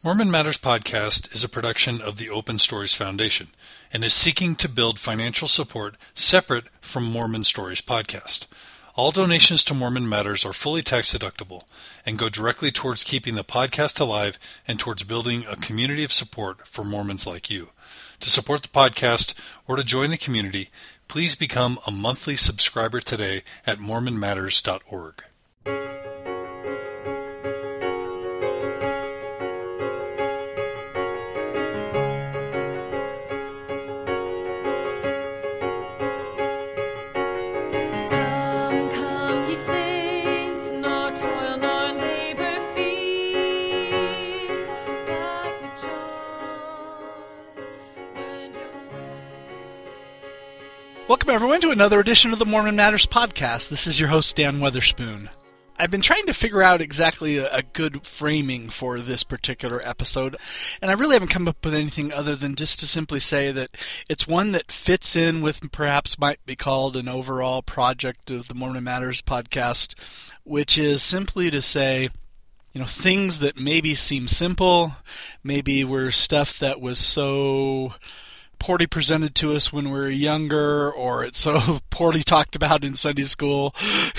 Mormon Matters Podcast is a production of the Open Stories Foundation and is seeking to build financial support separate from Mormon Stories Podcast. All donations to Mormon Matters are fully tax deductible and go directly towards keeping the podcast alive and towards building a community of support for Mormons like you. To support the podcast or to join the community, please become a monthly subscriber today at mormonmatters.org. Welcome, everyone, to another edition of the Mormon Matters Podcast. This is your host, Dan Weatherspoon. I've been trying to figure out exactly a good framing for this particular episode, and I really haven't come up with anything other than just to simply say that it's one that fits in with perhaps might be called an overall project of the Mormon Matters Podcast, which is simply to say, things that maybe seem simple, maybe were stuff that was so poorly presented to us when we were younger, or it's so poorly talked about in Sunday school,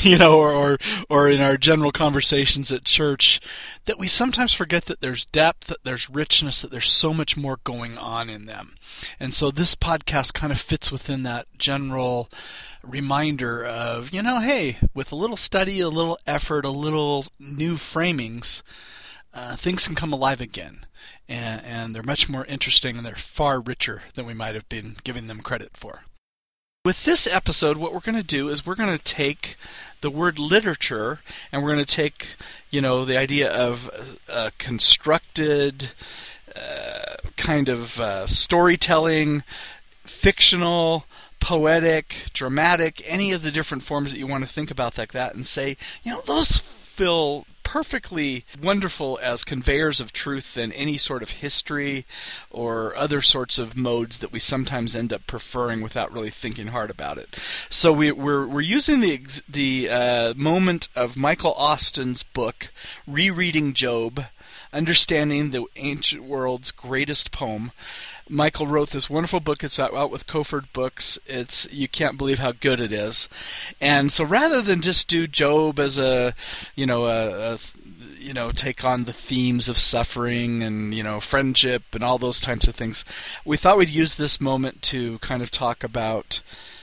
or in our general conversations at church, that we sometimes forget that there's depth, that there's richness, that there's so much more going on in them. And so this podcast kind of fits within that general reminder of, hey, with a little study, a little effort, a little new framings, things can come alive again. And they're much more interesting, and they're far richer than we might have been giving them credit for. With this episode, what we're going to do is we're going to take the word literature, and we're going to take, the idea of constructed kind of storytelling, fictional, poetic, dramatic, any of the different forms that you want to think about like that, and say, those feel perfectly wonderful as conveyors of truth than any sort of history or other sorts of modes that we sometimes end up preferring without really thinking hard about it. So we're using the moment of Michael Austin's book, Rereading Job, Understanding the Ancient World's Greatest Poem. Michael wrote this wonderful book. It's out with Koford Books. You can't believe how good it is. And so rather than just do Job as take on the themes of suffering and, friendship and all those types of things, we thought we'd use this moment to kind of talk about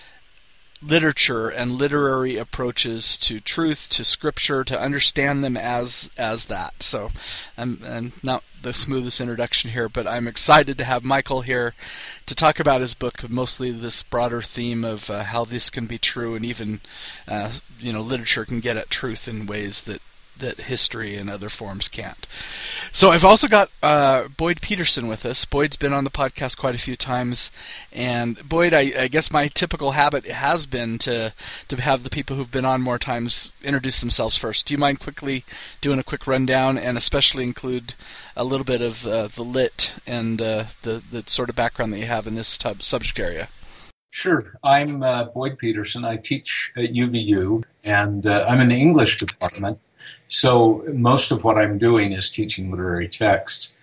literature and literary approaches to truth, to scripture, to understand them as that. So, and not the smoothest introduction here, but I'm excited to have Michael here to talk about his book, mostly this broader theme of how this can be true, and even, literature can get at truth in ways that history and other forms can't. So I've also got Boyd Peterson with us. Boyd's been on the podcast quite a few times, and Boyd, I guess my typical habit has been to have the people who've been on more times introduce themselves first. Do you mind quickly doing a quick rundown, and especially include a little bit of the lit and the sort of background that you have in this subject area? Sure. I'm Boyd Peterson. I teach at UVU, and I'm in the English department. So most of what I'm doing is teaching literary texts.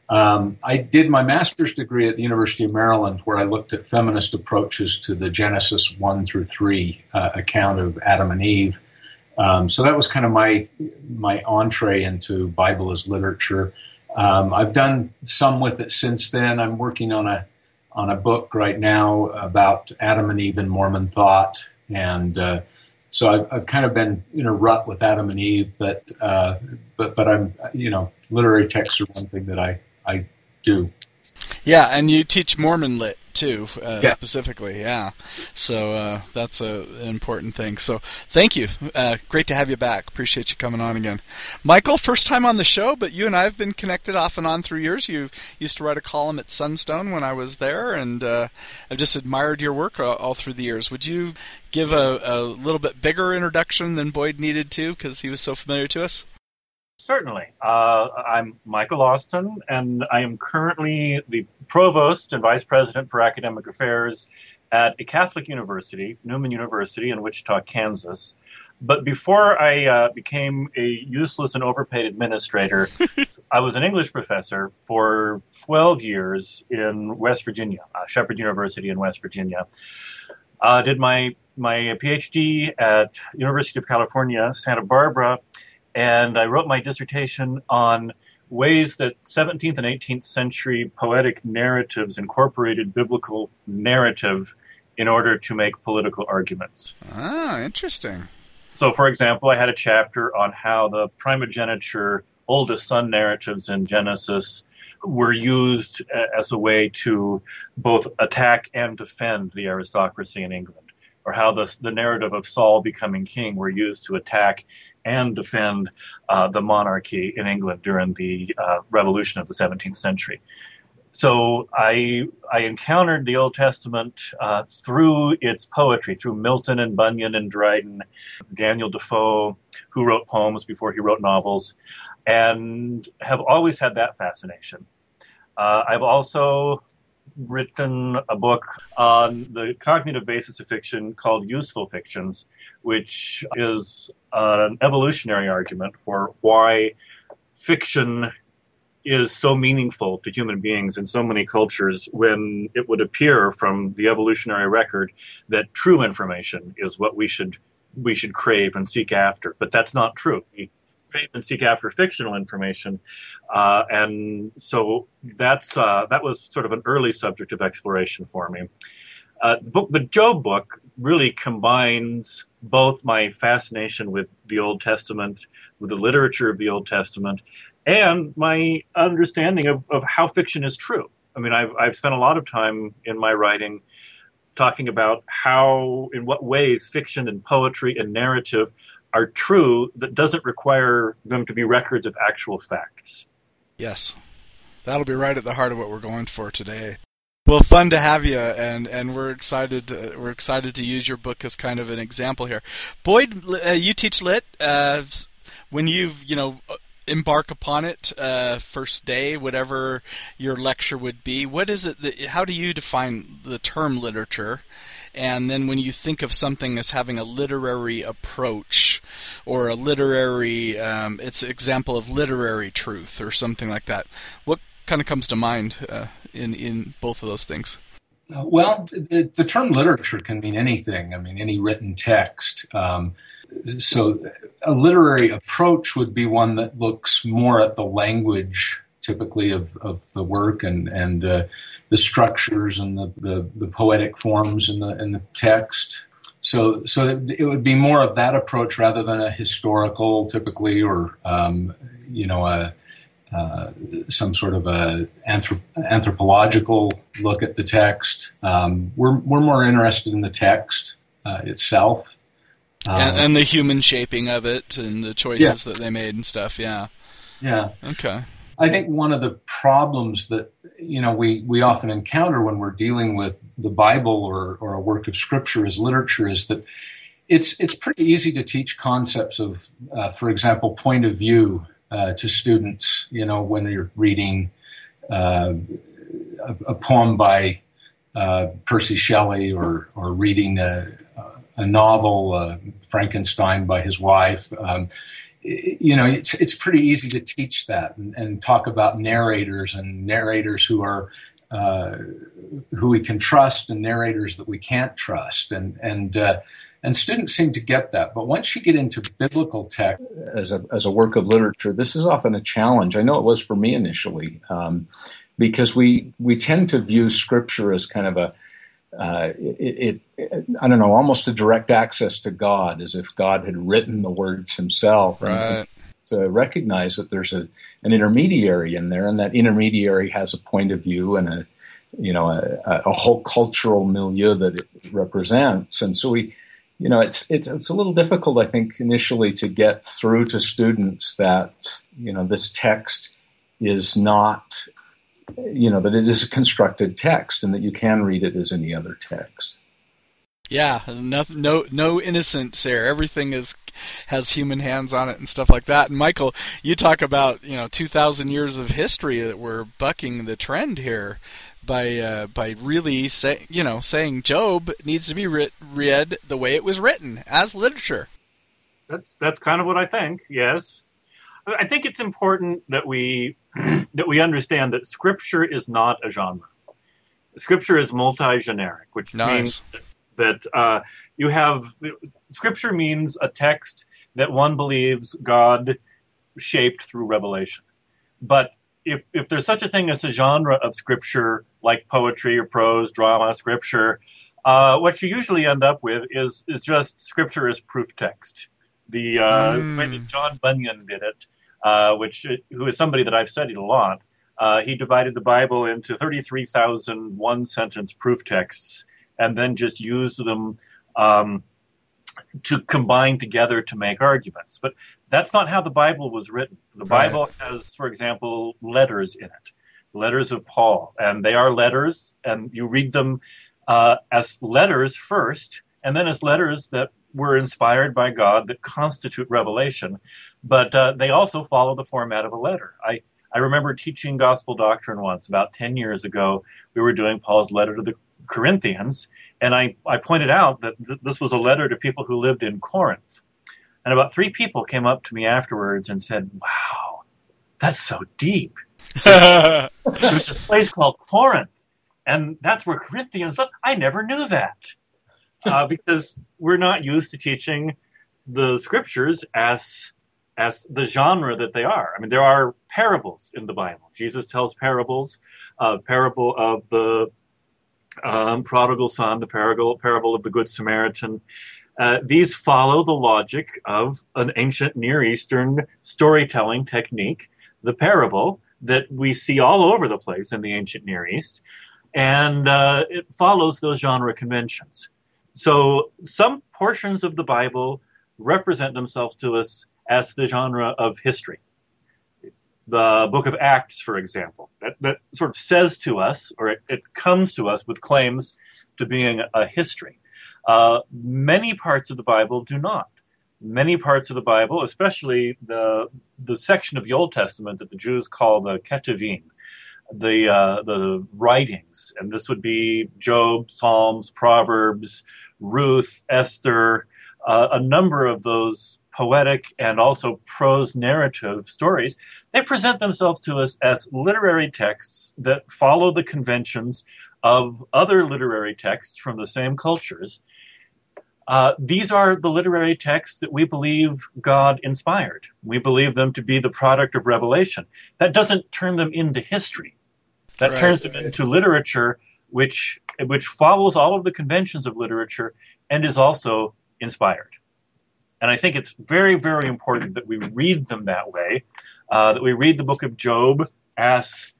I did my master's degree at the University of Maryland, where I looked at feminist approaches to the Genesis 1 through 3 account of Adam and Eve. So that was kind of my entree into Bible as literature. I've done some with it since then. I'm working on a book right now about Adam and Eve in Mormon thought, and so I've kind of been in a rut with Adam and Eve, but I'm, literary texts are one thing that I do. Yeah, and you teach Mormon lit too, yeah. Specifically, yeah. So that's an important thing. So thank you. Great to have you back. Appreciate you coming on again. Michael, first time on the show, but you and I have been connected off and on through years. You used to write a column at Sunstone when I was there, and I've just admired your work all through the years. Would you give a little bit bigger introduction than Boyd needed to, because he was so familiar to us? Certainly. I'm Michael Austin, and I am currently the Provost and Vice President for Academic Affairs at a Catholic university, Newman University in Wichita, Kansas. But before I became a useless and overpaid administrator, I was an English professor for 12 years in West Virginia, Shepherd University in West Virginia. Did my PhD at University of California, Santa Barbara, and I wrote my dissertation on ways that 17th and 18th century poetic narratives incorporated biblical narrative in order to make political arguments. Ah, interesting. So, for example, I had a chapter on how the primogeniture, oldest son narratives in Genesis were used as a way to both attack and defend the aristocracy in England, or how the narrative of Saul becoming king were used to attack and defend the monarchy in England during the revolution of the 17th century. So I encountered the Old Testament through its poetry, through Milton and Bunyan and Dryden, Daniel Defoe, who wrote poems before he wrote novels, and have always had that fascination. I've also written a book on the cognitive basis of fiction called Useful Fictions, which is an evolutionary argument for why fiction is so meaningful to human beings in so many cultures, when it would appear from the evolutionary record that true information is what we should crave and seek after. But that's not true. We crave and seek after fictional information, and so that was sort of an early subject of exploration for me. The Job book really combines both my fascination with the Old Testament, with the literature of the Old Testament, and my understanding of how fiction is true. I mean, I've spent a lot of time in my writing talking about how, in what ways fiction and poetry and narrative are true that doesn't require them to be records of actual facts. Yes. That'll be right at the heart of what we're going for today. Well, fun to have you, and we're excited to use your book as kind of an example here. Boyd, you teach lit. When you embark upon it, first day, whatever your lecture would be, what is it how do you define the term literature? And then when you think of something as having a literary approach, or a literary, it's an example of literary truth or something like that, what kind of comes to mind in both of those things? Well, the term literature can mean anything. I mean, any written text. So a literary approach would be one that looks more at the language, typically, of the work and the structures and the poetic forms in the text. So it would be more of that approach rather than a historical, typically, or some sort of a anthropological look at the text. We're more interested in the text itself. And the human shaping of it and the choices that they made and stuff, yeah. Yeah. Okay. I think one of the problems that, we often encounter when we're dealing with the Bible or a work of Scripture as literature is that it's pretty easy to teach concepts of, for example, point of view to students, when you're reading a poem by Percy Shelley or reading a novel, Frankenstein by his wife. It's pretty easy to teach that and talk about narrators who are who we can trust and narrators that we can't trust, and students seem to get that. But once you get into biblical text as a work of literature, this is often a challenge. I know it was for me initially, because we tend to view Scripture as kind of almost a direct access to God, as if God had written the words himself. Right. And to recognize that there's an intermediary in there, and that intermediary has a point of view and a whole cultural milieu that it represents. And so it's a little difficult, I think, initially to get through to students that, this text is not, that it is a constructed text and that you can read it as any other text. Yeah, no innocence there. Everything has human hands on it and stuff like that. And Michael, you talk about 2,000 years of history that we're bucking the trend here by really saying Job needs to be read the way it was written, as literature. That's kind of what I think. Yes, I think it's important that we understand that Scripture is not a genre. Scripture is multi-generic, which means that you have Scripture means a text that one believes God shaped through revelation. But if there's such a thing as a genre of Scripture, like poetry or prose, drama, Scripture, what you usually end up with is just Scripture as proof text. The way that John Bunyan did it, who is somebody that I've studied a lot, he divided the Bible into 33,000 one-sentence proof texts and then just used them to combine together to make arguments. But that's not how the Bible was written. The Bible has, for example, letters in it, letters of Paul. And they are letters, and you read them as letters first, and then as letters that were inspired by God that constitute revelation. But they also follow the format of a letter. I remember teaching gospel doctrine once, about 10 years ago. We were doing Paul's letter to the Corinthians, and I pointed out that this was a letter to people who lived in Corinth. And about 3 people came up to me afterwards and said, "Wow, that's so deep." There's this place called Corinth, and that's where Corinthians live. I never knew that. Because we're not used to teaching the Scriptures as the genre that they are. I mean, there are parables in the Bible. Jesus tells parables, parable of the prodigal son, the parable of the Good Samaritan. These follow the logic of an ancient Near Eastern storytelling technique, the parable that we see all over the place in the ancient Near East, and it follows those genre conventions. So some portions of the Bible represent themselves to us as the genre of history. The book of Acts, for example, that sort of says to us, or it comes to us with claims to being a history. Many parts of the Bible do not. Many parts of the Bible, especially the section of the Old Testament that the Jews call the Ketuvim, the writings, and this would be Job, Psalms, Proverbs, Ruth, Esther, a number of those poetic and also prose narrative stories. They present themselves to us as literary texts that follow the conventions of other literary texts from the same cultures. These are the literary texts that we believe God inspired. We believe them to be the product of revelation. That doesn't turn them into history. That turns them into literature which follows all of the conventions of literature and is also inspired. And I think it's very, very important that we read them that way, that we read the book of Job as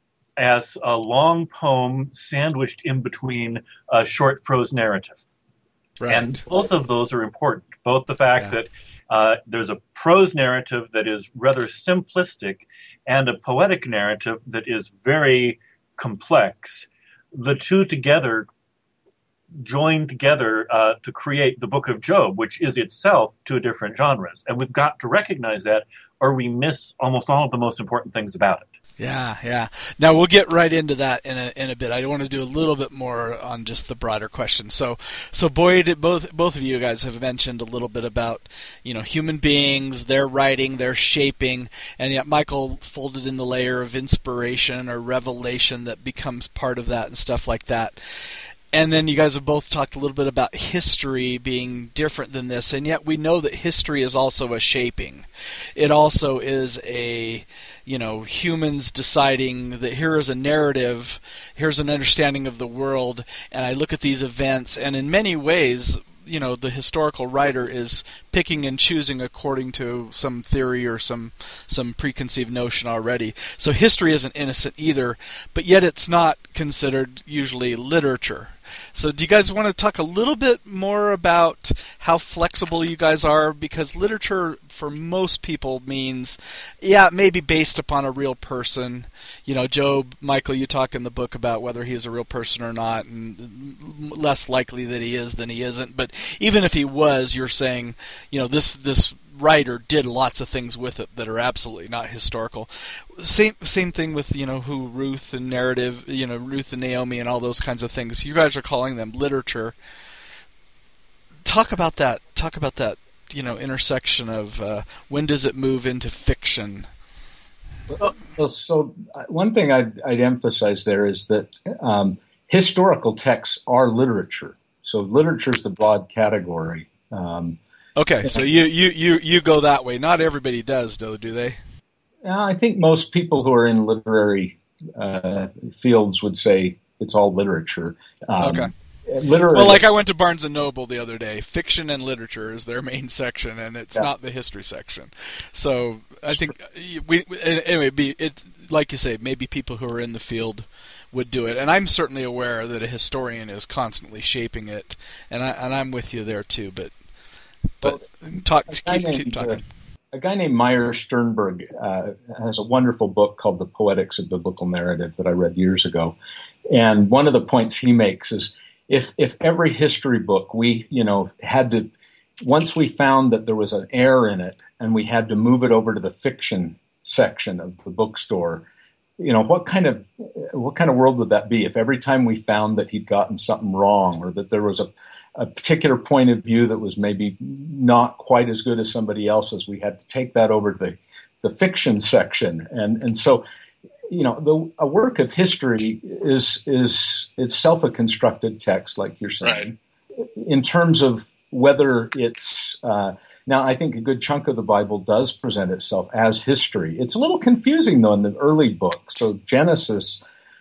a long poem sandwiched in between a short prose narrative. Right. And both of those are important. Both the fact that there's a prose narrative that is rather simplistic and a poetic narrative that is very complex. The two together join together to create the book of Job, which is itself two different genres. And we've got to recognize that, or we miss almost all of the most important things about it. Yeah. Now we'll get right into that in a bit. I want to do a little bit more on just the broader question. So Boyd, both of you guys have mentioned a little bit about, human beings, their writing, their shaping, and yet Michael folded in the layer of inspiration or revelation that becomes part of that and stuff like that. And then you guys have both talked a little bit about history being different than this, and yet we know that history is also a shaping. It also is a, humans deciding that here is a narrative, here's an understanding of the world, and I look at these events, and in many ways, the historical writer is picking and choosing according to some theory or some preconceived notion already. So history isn't innocent either, but yet it's not considered usually literature. So do you guys want to talk a little bit more about how flexible you guys are? Because literature for most people means, it may be based upon a real person. Job, Michael, you talk in the book about whether he is a real person or not, and less likely that he is than he isn't. But even if he was, you're saying, this writer did lots of things with it that are absolutely not historical. Same thing with who Ruth and narrative, Ruth and Naomi and all those kinds of things. You guys are calling them literature. Talk about that intersection of when does it move into fiction? Well, so one thing I'd emphasize there is that historical texts are literature. So literature is the broad category. Okay, so you go that way. Not everybody does, though, do they? I think most people who are in literary fields would say it's all literature. Okay. Literary. Well, like I went to Barnes & Noble the other day. Fiction and literature is their main section, and it's not the history section. So I think like you say, maybe people who are in the field would do it. And I'm certainly aware that a historian is constantly shaping it, and I'm with you there too. But keep talking. A guy named Meyer Sternberg has a wonderful book called The Poetics of Biblical Narrative that I read years ago. And one of the points he makes is if every history book we, had to, once we found that there was an error in it and we had to move it over to the fiction section of the bookstore, what kind of world would that be if every time we found that he'd gotten something wrong or that there was a particular point of view that was maybe not quite as good as somebody else's, we had to take that over to the fiction section. And so, a work of history is itself a constructed text, like you're saying, right. In terms of whether it's now, I think a good chunk of the Bible does present itself as history. It's a little confusing, though, in the early books. So Genesis,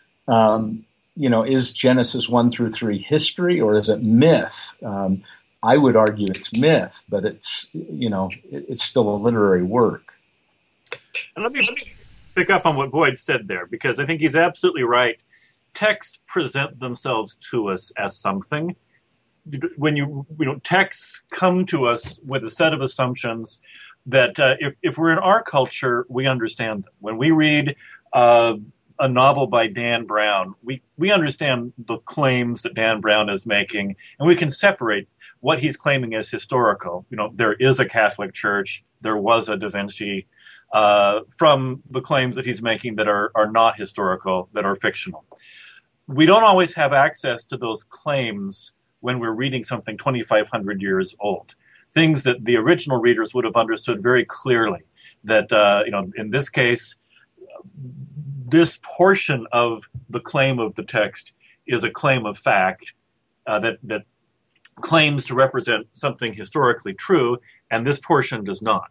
is Genesis 1 through 3 history or is it myth? I would argue it's myth, but it's still a literary work. And let me pick up on what Boyd said there, because I think he's absolutely right. Texts present themselves to us as something. When texts come to us with a set of assumptions that if we're in our culture, we understand them. When we read a novel by Dan Brown, we understand the claims that Dan Brown is making, and we can separate what he's claiming as historical. There is a Catholic Church, there was a Da Vinci, from the claims that he's making that are not historical, that are fictional. We don't always have access to those claims when we're reading something 2,500 years old. Things that the original readers would have understood very clearly. That, in this case, this portion of the claim of the text is a claim of fact that claims to represent something historically true, and this portion does not.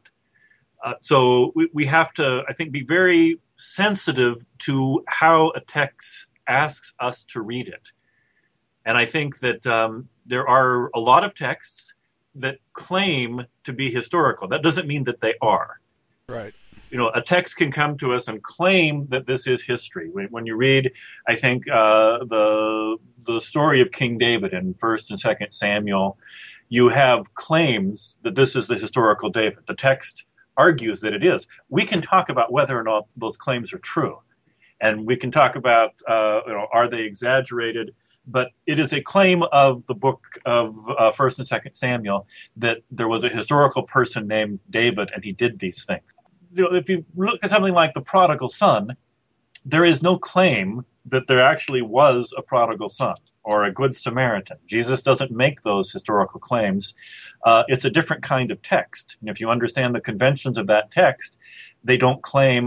So we have to, I think, be very sensitive to how a text asks us to read it. And I think that there are a lot of texts that claim to be historical. That doesn't mean that they are. Right. A text can come to us and claim that this is history. When you read, I think, the story of King David in 1st and 2nd Samuel, you have claims that this is the historical David. The text argues that it is. We can talk about whether or not those claims are true. And we can talk about, are they exaggerated? But it is a claim of the book of 1st and 2nd Samuel that there was a historical person named David and he did these things. If you look at something like the prodigal son, there is no claim that there actually was a prodigal son or a good Samaritan. Jesus doesn't make those historical claims. It's a different kind of text. And if you understand the conventions of that text, they don't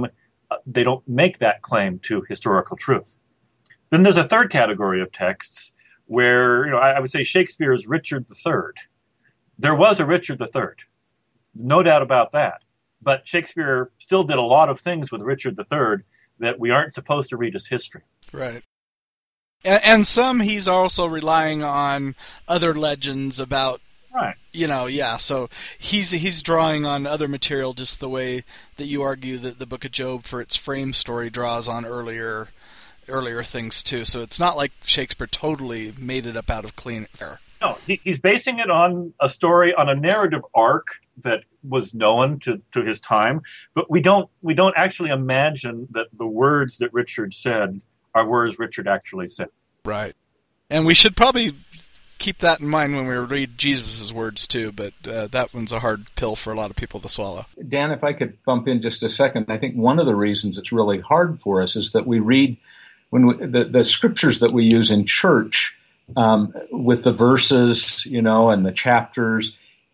make that claim to historical truth. Then there's a third category of texts where, I would say Shakespeare's Richard III. There was a Richard III. No doubt about that. But Shakespeare still did a lot of things with Richard III that we aren't supposed to read as history. Right. And some he's also relying on other legends about, right. So he's drawing on other material just the way that you argue that the Book of Job for its frame story draws on earlier things too. So it's not like Shakespeare totally made it up out of clean air. No, he's basing it on a story, on a narrative arc that was known to his time, but we don't actually imagine that the words that Richard said are words Richard actually said. Right. And we should probably keep that in mind when we read Jesus' words too, but that one's a hard pill for a lot of people to swallow. Dan, if I could bump in just a second, I think one of the reasons it's really hard for us is that we read the scriptures that we use in church with the verses, and the chapters.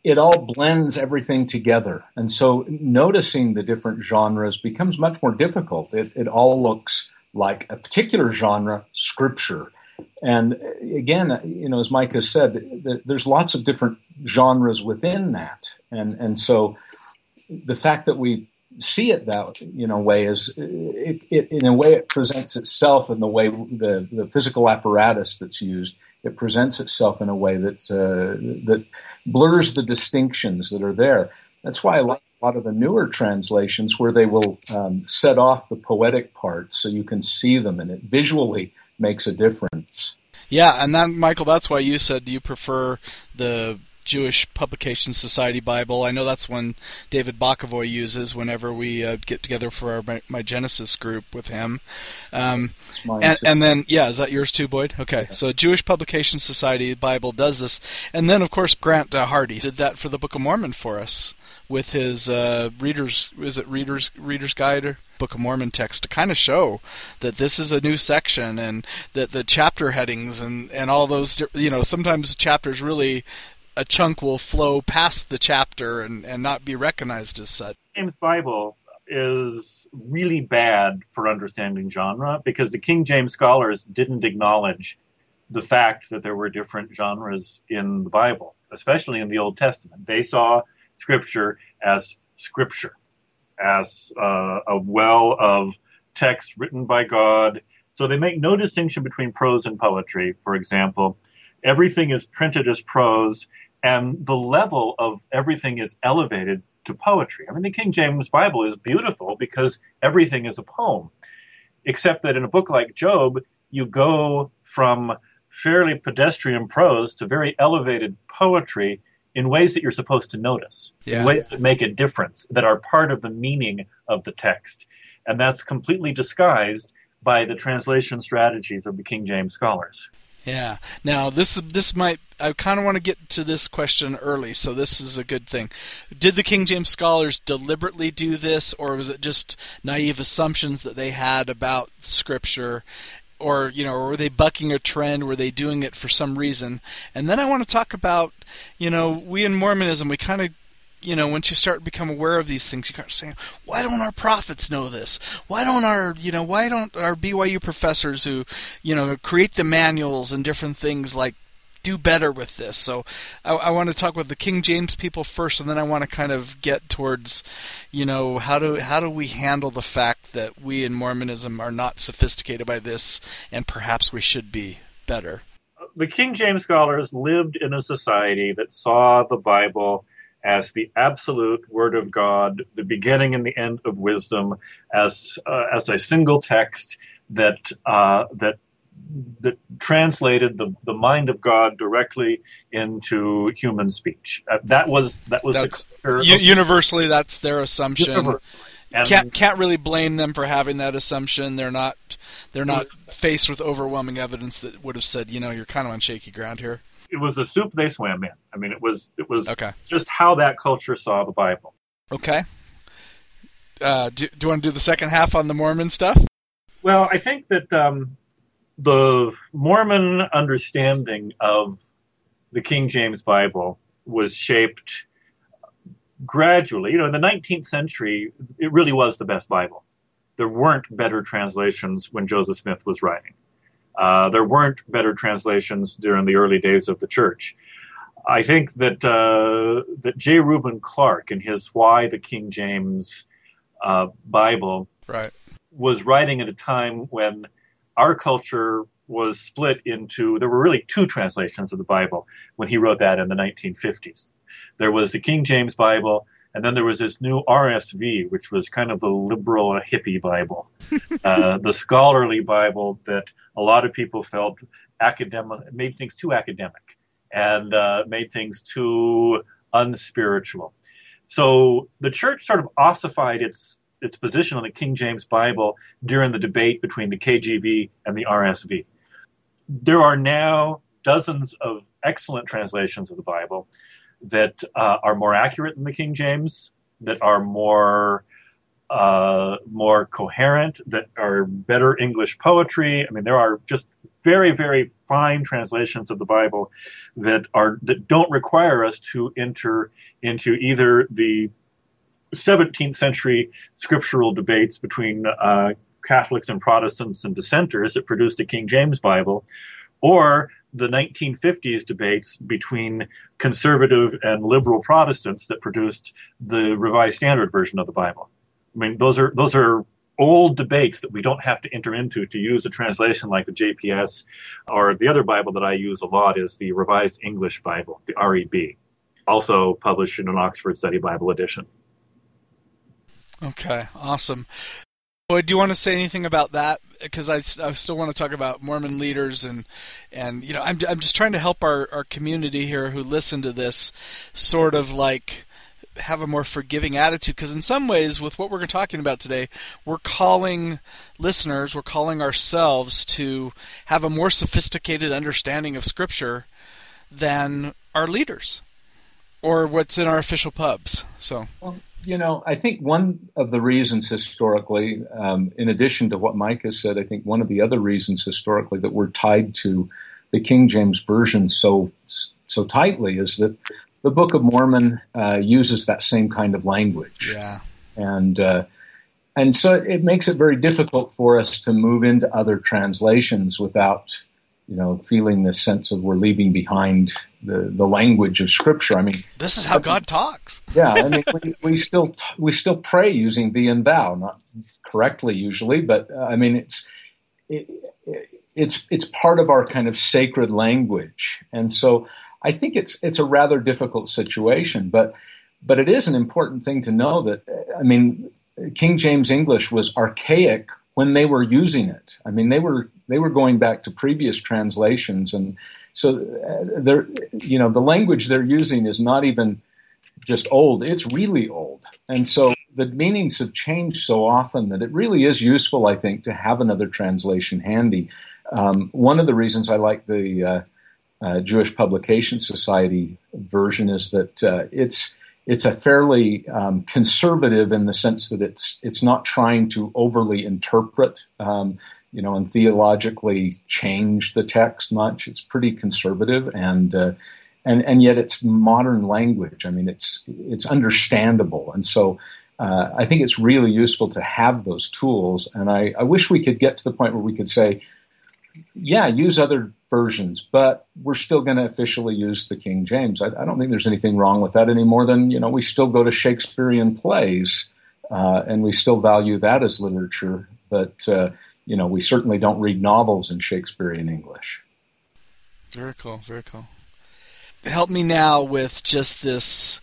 it all blends everything together. And so noticing the different genres becomes much more difficult. It all looks like a particular genre, scripture. And again, as Mike has said, there's lots of different genres within that. And so the fact that we see it that way is it in a way it presents itself in the way the physical apparatus that's used. It presents itself in a way that blurs the distinctions that are there. That's why I like a lot of the newer translations where they will set off the poetic parts so you can see them, and it visually makes a difference. Yeah, and then Michael, that's why you said you prefer the Jewish Publication Society Bible. I know that's one David Bakovoy uses whenever we get together for my Genesis group with him. And then, is that yours too, Boyd? Okay, so Jewish Publication Society Bible does this. And then, of course, Grant Hardy did that for the Book of Mormon for us with his Reader's Guide or Book of Mormon text to kind of show that this is a new section and that the chapter headings and all those, sometimes chapters really, a chunk will flow past the chapter and not be recognized as such. James Bible is really bad for understanding genre because the King James scholars didn't acknowledge the fact that there were different genres in the Bible, especially in the Old Testament. They saw Scripture, as a well of text written by God. So they make no distinction between prose and poetry, for example. Everything is printed as prose, and the level of everything is elevated to poetry. I mean, the King James Bible is beautiful because everything is a poem, except that in a book like Job, you go from fairly pedestrian prose to very elevated poetry in ways that you're supposed to notice, in ways that make a difference, that are part of the meaning of the text. And that's completely disguised by the translation strategies of the King James scholars. Yeah. Now, this might, I kind of want to get to this question early, so this is a good thing. Did the King James scholars deliberately do this, or was it just naive assumptions that they had about Scripture? Or, were they bucking a trend? Were they doing it for some reason? And then I want to talk about, we in Mormonism, we kind of, once you start to become aware of these things, you start saying, why don't our prophets know this? Why don't our BYU professors who, create the manuals and different things do better with this? So I want to talk with the King James people first, and then I want to kind of get towards, how do we handle the fact that we in Mormonism are not sophisticated by this, and perhaps we should be better. The King James scholars lived in a society that saw the Bible as the absolute Word of God, the beginning and the end of wisdom, as a single text that translated the mind of God directly into human speech. That was universally that's their assumption. Can't really blame them for having that assumption. They're not faced with overwhelming evidence that would have said, you're kind of on shaky ground here. It was the soup they swam in. I mean, it was okay. Just how that culture saw the Bible. Okay. Do you want to do the second half on the Mormon stuff? Well, I think that the Mormon understanding of the King James Bible was shaped gradually. In the 19th century, it really was the best Bible. There weren't better translations when Joseph Smith was writing. There weren't better translations during the early days of the church. I think that J. Reuben Clark, in his Why the King James Bible, was writing at a time when our culture was split into, there were really two translations of the Bible when he wrote that in the 1950s. There was the King James Bible, and then there was this new RSV, which was kind of the liberal hippie Bible, the scholarly Bible that a lot of people felt made things too academic and made things too unspiritual. So the church sort of ossified its position on the King James Bible during the debate between the KJV and the RSV. There are now dozens of excellent translations of the Bible that are more accurate than the King James, that are more coherent, that are better English poetry. I mean, there are just very, very fine translations of the Bible that don't require us to enter into either the 17th century scriptural debates between Catholics and Protestants and dissenters that produced the King James Bible, or the 1950s debates between conservative and liberal Protestants that produced the Revised Standard Version of the Bible. I mean, those are old debates that we don't have to enter into to use a translation like the JPS, or the other Bible that I use a lot is the Revised English Bible, the REB, also published in an Oxford Study Bible edition. Okay, awesome. Boyd, do you want to say anything about that? Because I still want to talk about Mormon leaders, and you know, I'm just trying to help our community here who listen to this sort of like have a more forgiving attitude. Because in some ways, with what we're talking about today, we're calling listeners, we're calling ourselves to have a more sophisticated understanding of Scripture than our leaders or what's in our official pubs. So. Well, you know, I think one of the reasons historically, in addition to what Mike has said, I think one of the other reasons historically that we're tied to the King James Version so tightly is that the Book of Mormon uses that same kind of language. Yeah. And so it makes it very difficult for us to move into other translations without, you know, feeling this sense of we're leaving behind the language of Scripture. I mean, this is how God talks. Yeah, I mean, we still pray using thee and thou, not correctly usually, but I mean, it's part of our kind of sacred language, and so I think it's a rather difficult situation, but it is an important thing to know that, I mean, King James English was archaic when they were using it. I mean, they were going back to previous translations, and so the language they're using is not even just old; it's really old. And so the meanings have changed so often that it really is useful, I think, to have another translation handy. One of the reasons I like the Jewish Publication Society version is that it's a fairly conservative in the sense that it's not trying to overly interpret, and theologically change the text much. It's pretty conservative, and yet it's modern language. I mean, it's understandable, and so I think it's really useful to have those tools. And I wish we could get to the point where we could say, yeah, use other versions, but we're still going to officially use the King James. I don't think there's anything wrong with that any more than, we still go to Shakespearean plays, and we still value that as literature, but, we certainly don't read novels in Shakespearean English. Very cool, very cool. Help me now with just this,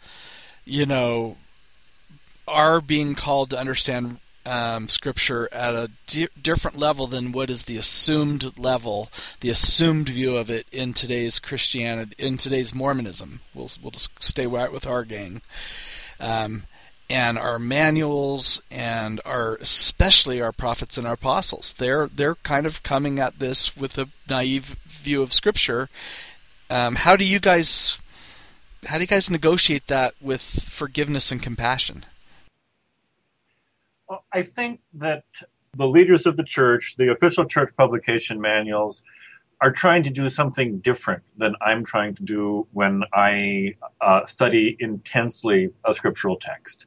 our being called to understand Scripture at a different level than what is the assumed level, the assumed view of it in today's Christianity, in today's Mormonism. We'll just stay right with our gang, and our manuals, and especially our prophets and our apostles. They're kind of coming at this with a naive view of Scripture. How do you guys negotiate that with forgiveness and compassion? Well, I think that the leaders of the church, the official church publication manuals, are trying to do something different than I'm trying to do when I study intensely a scriptural text.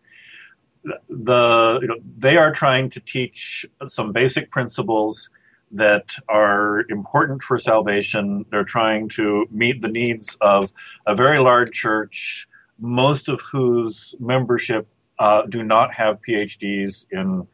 They are trying to teach some basic principles that are important for salvation. They're trying to meet the needs of a very large church, most of whose membership do not have PhDs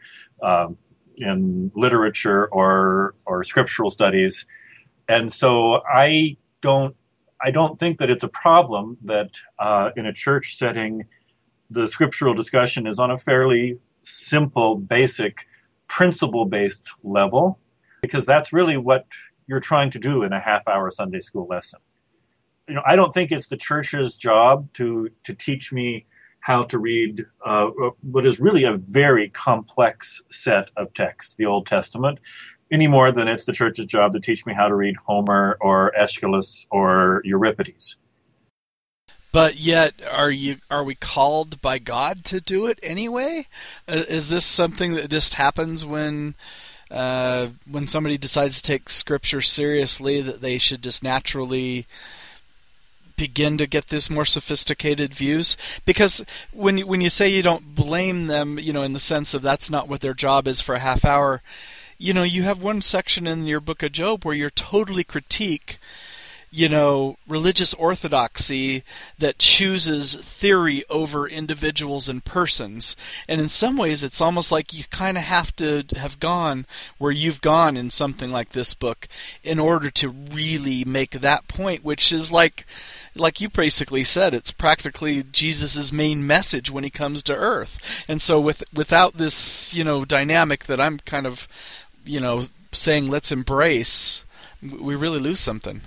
in literature or scriptural studies, and so I don't think that it's a problem that in a church setting the scriptural discussion is on a fairly simple, basic, principle-based level, because that's really what you're trying to do in a half-hour Sunday school lesson. I don't think it's the church's job to teach me how to read what is really a very complex set of texts, the Old Testament, any more than it's the church's job to teach me how to read Homer or Aeschylus or Euripides. But yet, are we called by God to do it anyway? Is this something that just happens when when somebody decides to take Scripture seriously, that they should just naturally begin to get these more sophisticated views? Because when you say you don't blame them, in the sense of that's not what their job is for a half hour, you have one section in your book of Job where you're totally critique religious orthodoxy that chooses theory over individuals and persons. And in some ways, it's almost like you kind of have to have gone where you've gone in something like this book in order to really make that point, which is like you basically said, it's practically Jesus' main message when he comes to earth. And so without this, dynamic that I'm kind of, saying let's embrace, we really lose something.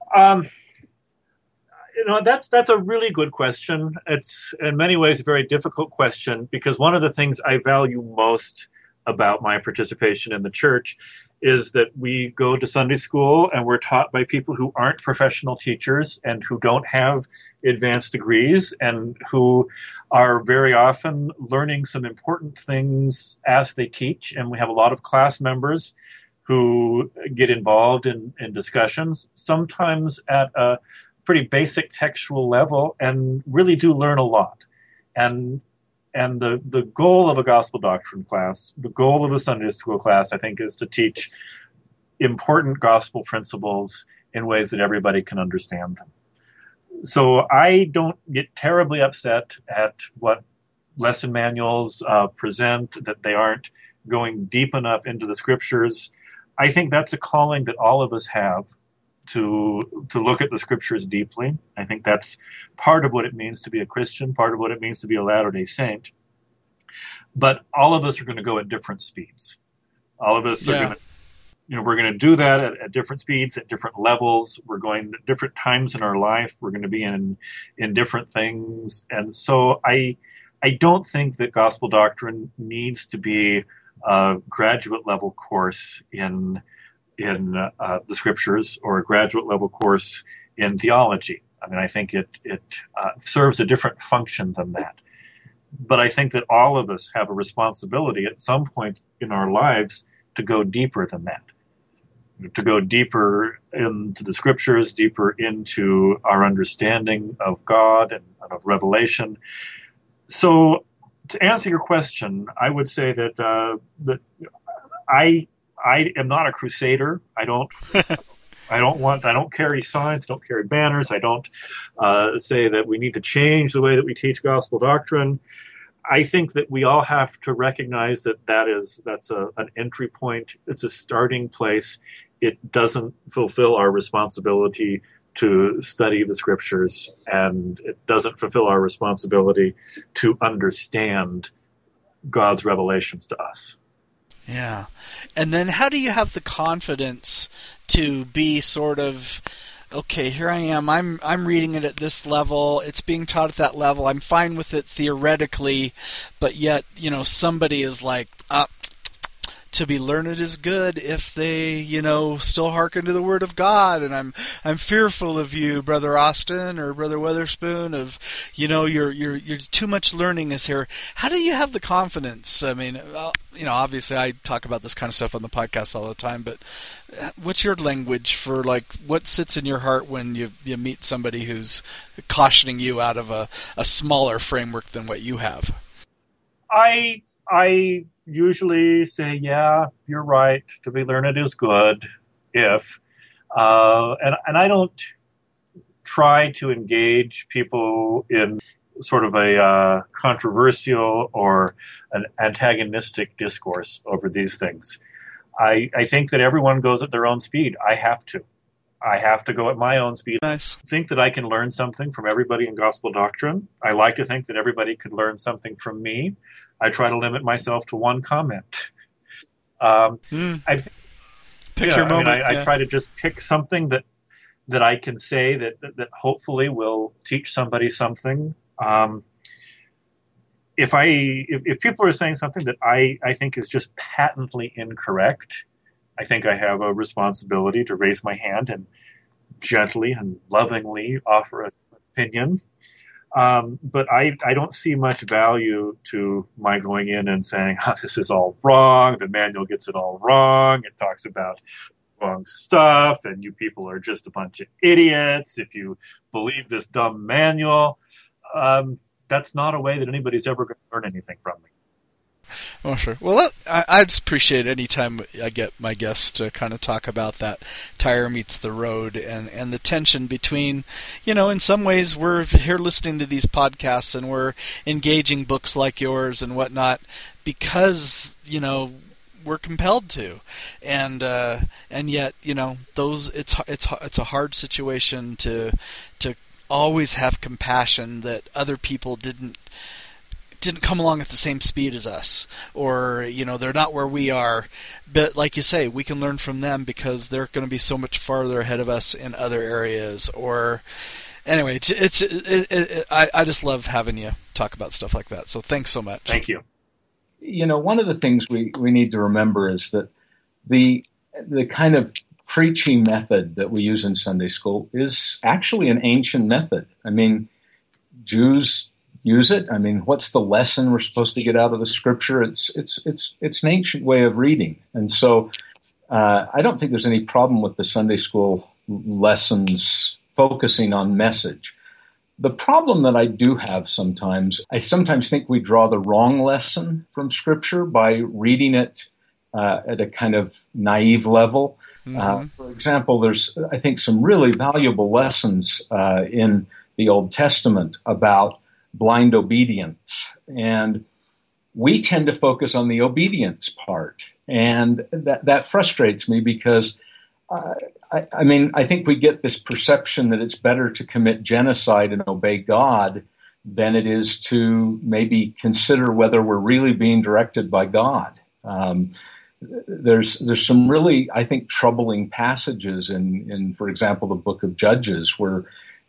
That's a really good question. It's in many ways a very difficult question, because one of the things I value most about my participation in the church is that we go to Sunday school and we're taught by people who aren't professional teachers and who don't have advanced degrees and who are very often learning some important things as they teach. And we have a lot of class members who get involved in discussions, sometimes at a pretty basic textual level, and really do learn a lot. And the goal of a gospel doctrine class, the goal of a Sunday school class, I think, is to teach important gospel principles in ways that everybody can understand them. So I don't get terribly upset at what lesson manuals present, that they aren't going deep enough into the Scriptures. I think that's a calling that all of us have, to look at the Scriptures deeply. I think that's part of what it means to be a Christian, part of what it means to be a Latter-day Saint. But all of us are going to go at different speeds. All of us are going to, we're going to do that at different speeds, at different levels. We're going at different times in our life. We're going to be in different things. And so I don't think that gospel doctrine needs to be a graduate level course in the Scriptures or a graduate level course in theology. I mean, I think it serves a different function than that. But I think that all of us have a responsibility at some point in our lives to go deeper than that, to go deeper into the Scriptures, deeper into our understanding of God and of Revelation. So, to answer your question, I would say that I am not a crusader. I don't carry signs, don't carry banners. I don't say that we need to change the way that we teach gospel doctrine. I think that we all have to recognize that's an entry point. It's a starting place. It doesn't fulfill our responsibility to study the Scriptures, and it doesn't fulfill our responsibility to understand God's revelations to us. Yeah. And then how do you have the confidence to be sort of, okay, here I am, I'm reading it at this level, it's being taught at that level, I'm fine with it theoretically, but yet, somebody is like, to be learned is good if they, still hearken to the Word of God. And I'm fearful of you, Brother Austin or Brother Weatherspoon, of, you're too much learning is here. How do you have the confidence? I mean, obviously I talk about this kind of stuff on the podcast all the time, but what's your language for, what sits in your heart when you meet somebody who's cautioning you out of a smaller framework than what you have? I usually say, yeah, you're right. To be learned is good. And I don't try to engage people in sort of a controversial or an antagonistic discourse over these things. I think that everyone goes at their own speed. I have to go at my own speed. Nice. I think that I can learn something from everybody in gospel doctrine. I like to think that everybody could learn something from me. I try to limit myself to one comment. Pick your moment. I try to just pick something that I can say that hopefully will teach somebody something. If people are saying something that I think is just patently incorrect, I think I have a responsibility to raise my hand and gently and lovingly offer an opinion. But I don't see much value to my going in and saying, this is all wrong. The manual gets it all wrong. It talks about wrong stuff, and you people are just a bunch of idiots if you believe this dumb manual. That's not a way that anybody's ever going to learn anything from me. Oh, sure. Well, I just appreciate any time I get my guests to kind of talk about that tire meets the road and the tension between, in some ways we're here listening to these podcasts and we're engaging books like yours and whatnot because, we're compelled to, and yet, it's a hard situation to always have compassion that other people didn't come along at the same speed as us, or they're not where we are, but like you say, we can learn from them because they're going to be so much farther ahead of us in other areas. Or anyway, I just love having you talk about stuff like that, so thanks so much. Thank you. One of the things we need to remember is that the kind of preaching method that we use in Sunday school is actually an ancient method. I mean, Jews use it. I mean, what's the lesson we're supposed to get out of the Scripture? It's an ancient way of reading, and so I don't think there's any problem with the Sunday school lessons focusing on message. The problem that I do have sometimes, I sometimes think we draw the wrong lesson from Scripture by reading it at a kind of naive level. Mm-hmm. For example, there's, I think, some really valuable lessons in the Old Testament about blind obedience. And we tend to focus on the obedience part. And that frustrates me because, I think we get this perception that it's better to commit genocide and obey God than it is to maybe consider whether we're really being directed by God. There's some really, I think, troubling passages in, for example, the book of Judges where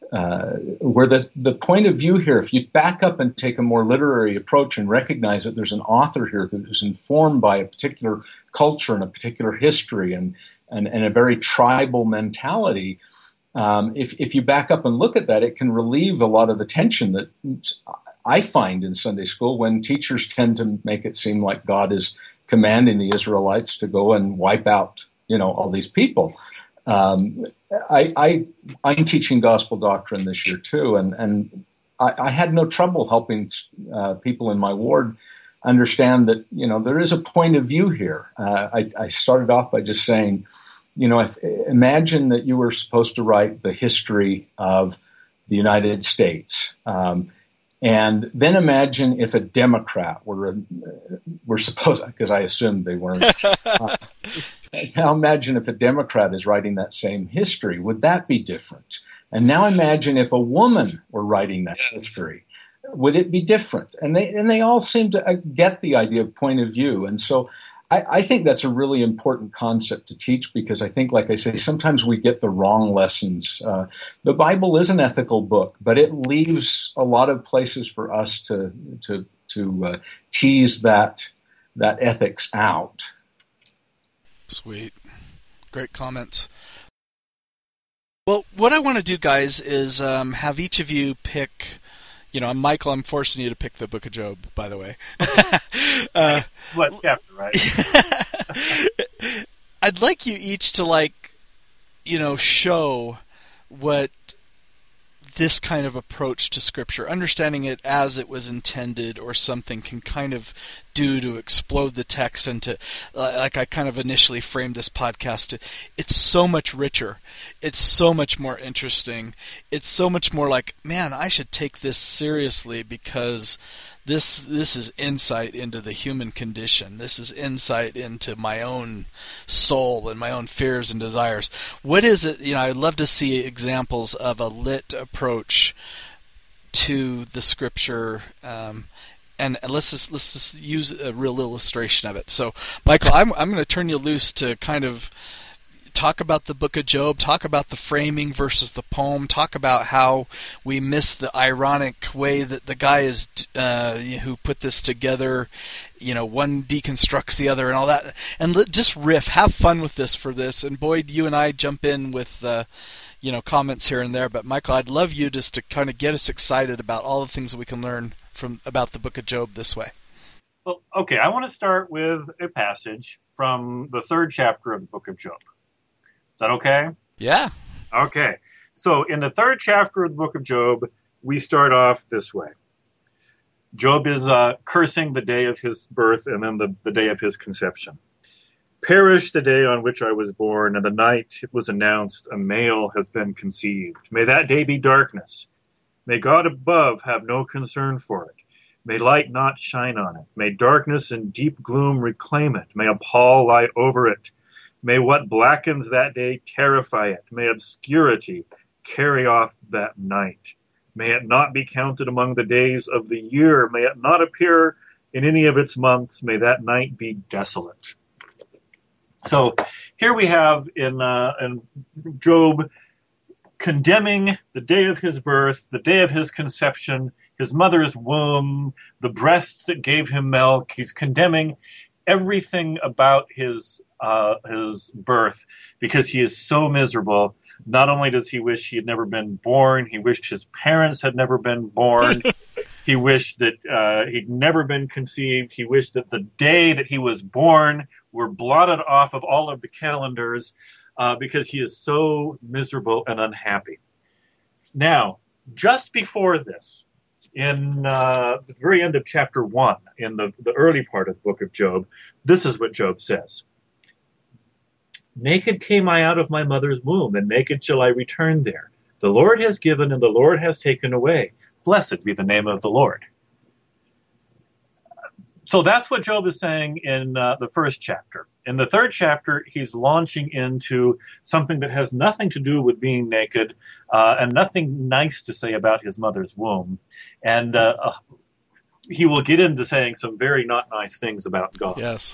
the point of view here, if you back up and take a more literary approach and recognize that there's an author here that is informed by a particular culture and a particular history and a very tribal mentality, if you back up and look at that, it can relieve a lot of the tension that I find in Sunday school when teachers tend to make it seem like God is commanding the Israelites to go and wipe out, all these people. I'm teaching gospel doctrine this year too, and I had no trouble helping people in my ward understand that there is a point of view here. I started off by just saying, imagine that you were supposed to write the history of the United States, and then imagine if a Democrat were supposed, because I assumed they weren't. Now imagine if a Democrat is writing that same history. Would that be different? And now imagine if a woman were writing that history. Would it be different? And they all seem to get the idea of point of view. And so I think that's a really important concept to teach because I think, like I say, sometimes we get the wrong lessons. The Bible is an ethical book, but it leaves a lot of places for us to tease that ethics out. Sweet. Great comments. Well, what I want to do, guys, is have each of you pick, Michael, I'm forcing you to pick the Book of Job, by the way. What chapter, right? I'd like you each to, show what this kind of approach to Scripture, understanding it as it was intended or something, can kind of do to explode the text and to, like I kind of initially framed this podcast, it's so much richer. It's so much more interesting. It's so much more like, man, I should take this seriously because this is insight into the human condition. This is insight into my own soul and my own fears and desires. What is it? I'd love to see examples of a lit approach to the Scripture, and let's just use a real illustration of it. So, Michael, I'm going to turn you loose to kind of talk about the Book of Job, talk about the framing versus the poem, talk about how we miss the ironic way that the guy is who put this together one deconstructs the other and all that. And just riff, have fun with this for this. And Boyd, you and I jump in with comments here and there. But Michael, I'd love you just to kind of get us excited about all the things that we can learn about the book of Job this way. Well, okay, I want to start with a passage from the 3rd chapter of the book of Job. Is that okay? Yeah. Okay. So in the 3rd chapter of the book of Job, we start off this way. Job is cursing the day of his birth and then the day of his conception. Perish the day on which I was born, and the night it was announced a male has been conceived. May that day be darkness. May God above have no concern for it. May light not shine on it. May darkness and deep gloom reclaim it. May a pall lie over it. May what blackens that day terrify it. May obscurity carry off that night. May it not be counted among the days of the year. May it not appear in any of its months. May that night be desolate. So here we have in Job condemning the day of his birth, the day of his conception, his mother's womb, the breasts that gave him milk. He's condemning everything about his birth because he is so miserable. Not only does he wish he had never been born, he wished his parents had never been born. He wished that he'd never been conceived. He wished that the day that he was born were blotted off of all of the calendars because he is so miserable and unhappy. Now, just before this, in the very end of chapter 1, in the early part of the book of Job, this is what Job says. Naked came I out of my mother's womb, and naked shall I return there. The Lord has given, and the Lord has taken away. Blessed be the name of the Lord. So that's what Job is saying in the 1st chapter. In the 3rd chapter, he's launching into something that has nothing to do with being naked and nothing nice to say about his mother's womb. And he will get into saying some very not nice things about God. Yes.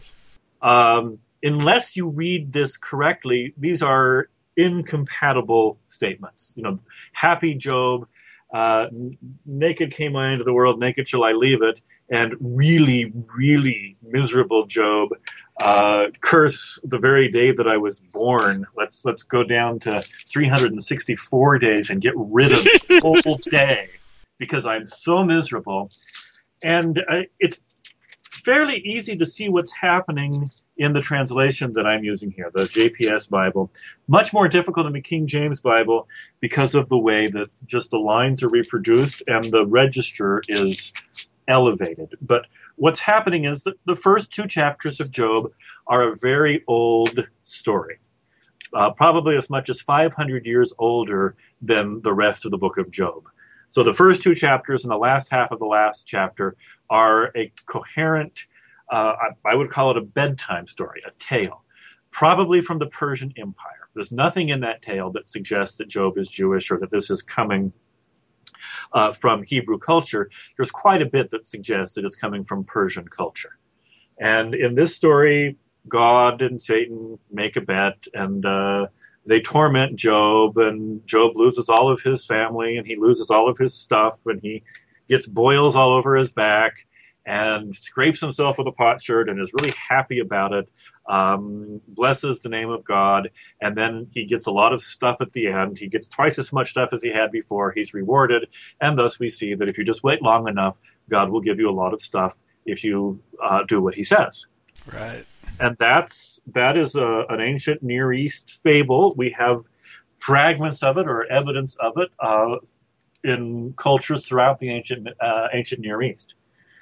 Unless you read this correctly, these are incompatible statements. Happy Job, naked came I into the world, naked shall I leave it, and really, really miserable Job, curse the very day that I was born. Let's go down to 364 days and get rid of this whole day because I'm so miserable. And it's fairly easy to see what's happening in the translation that I'm using here, the JPS Bible. Much more difficult in the King James Bible because of the way that just the lines are reproduced and the register is elevated. But what's happening is that the first 2 chapters of Job are a very old story, probably as much as 500 years older than the rest of the book of Job. So the first 2 chapters and the last half of the last chapter are a coherent, I would call it a bedtime story, a tale, probably from the Persian Empire. There's nothing in that tale that suggests that Job is Jewish or that this is coming from Hebrew culture. There's quite a bit that suggests that it's coming from Persian culture. And in this story, God and Satan make a bet, and they torment Job, and Job loses all of his family, and he loses all of his stuff, and he gets boils all over his back, and scrapes himself with a potsherd and is really happy about it, blesses the name of God, and then he gets a lot of stuff at the end. He gets twice as much stuff as he had before. He's rewarded, and thus we see that if you just wait long enough, God will give you a lot of stuff if you do what he says. Right. And that is an ancient Near East fable. We have fragments of it or evidence of it in cultures throughout the ancient Near East.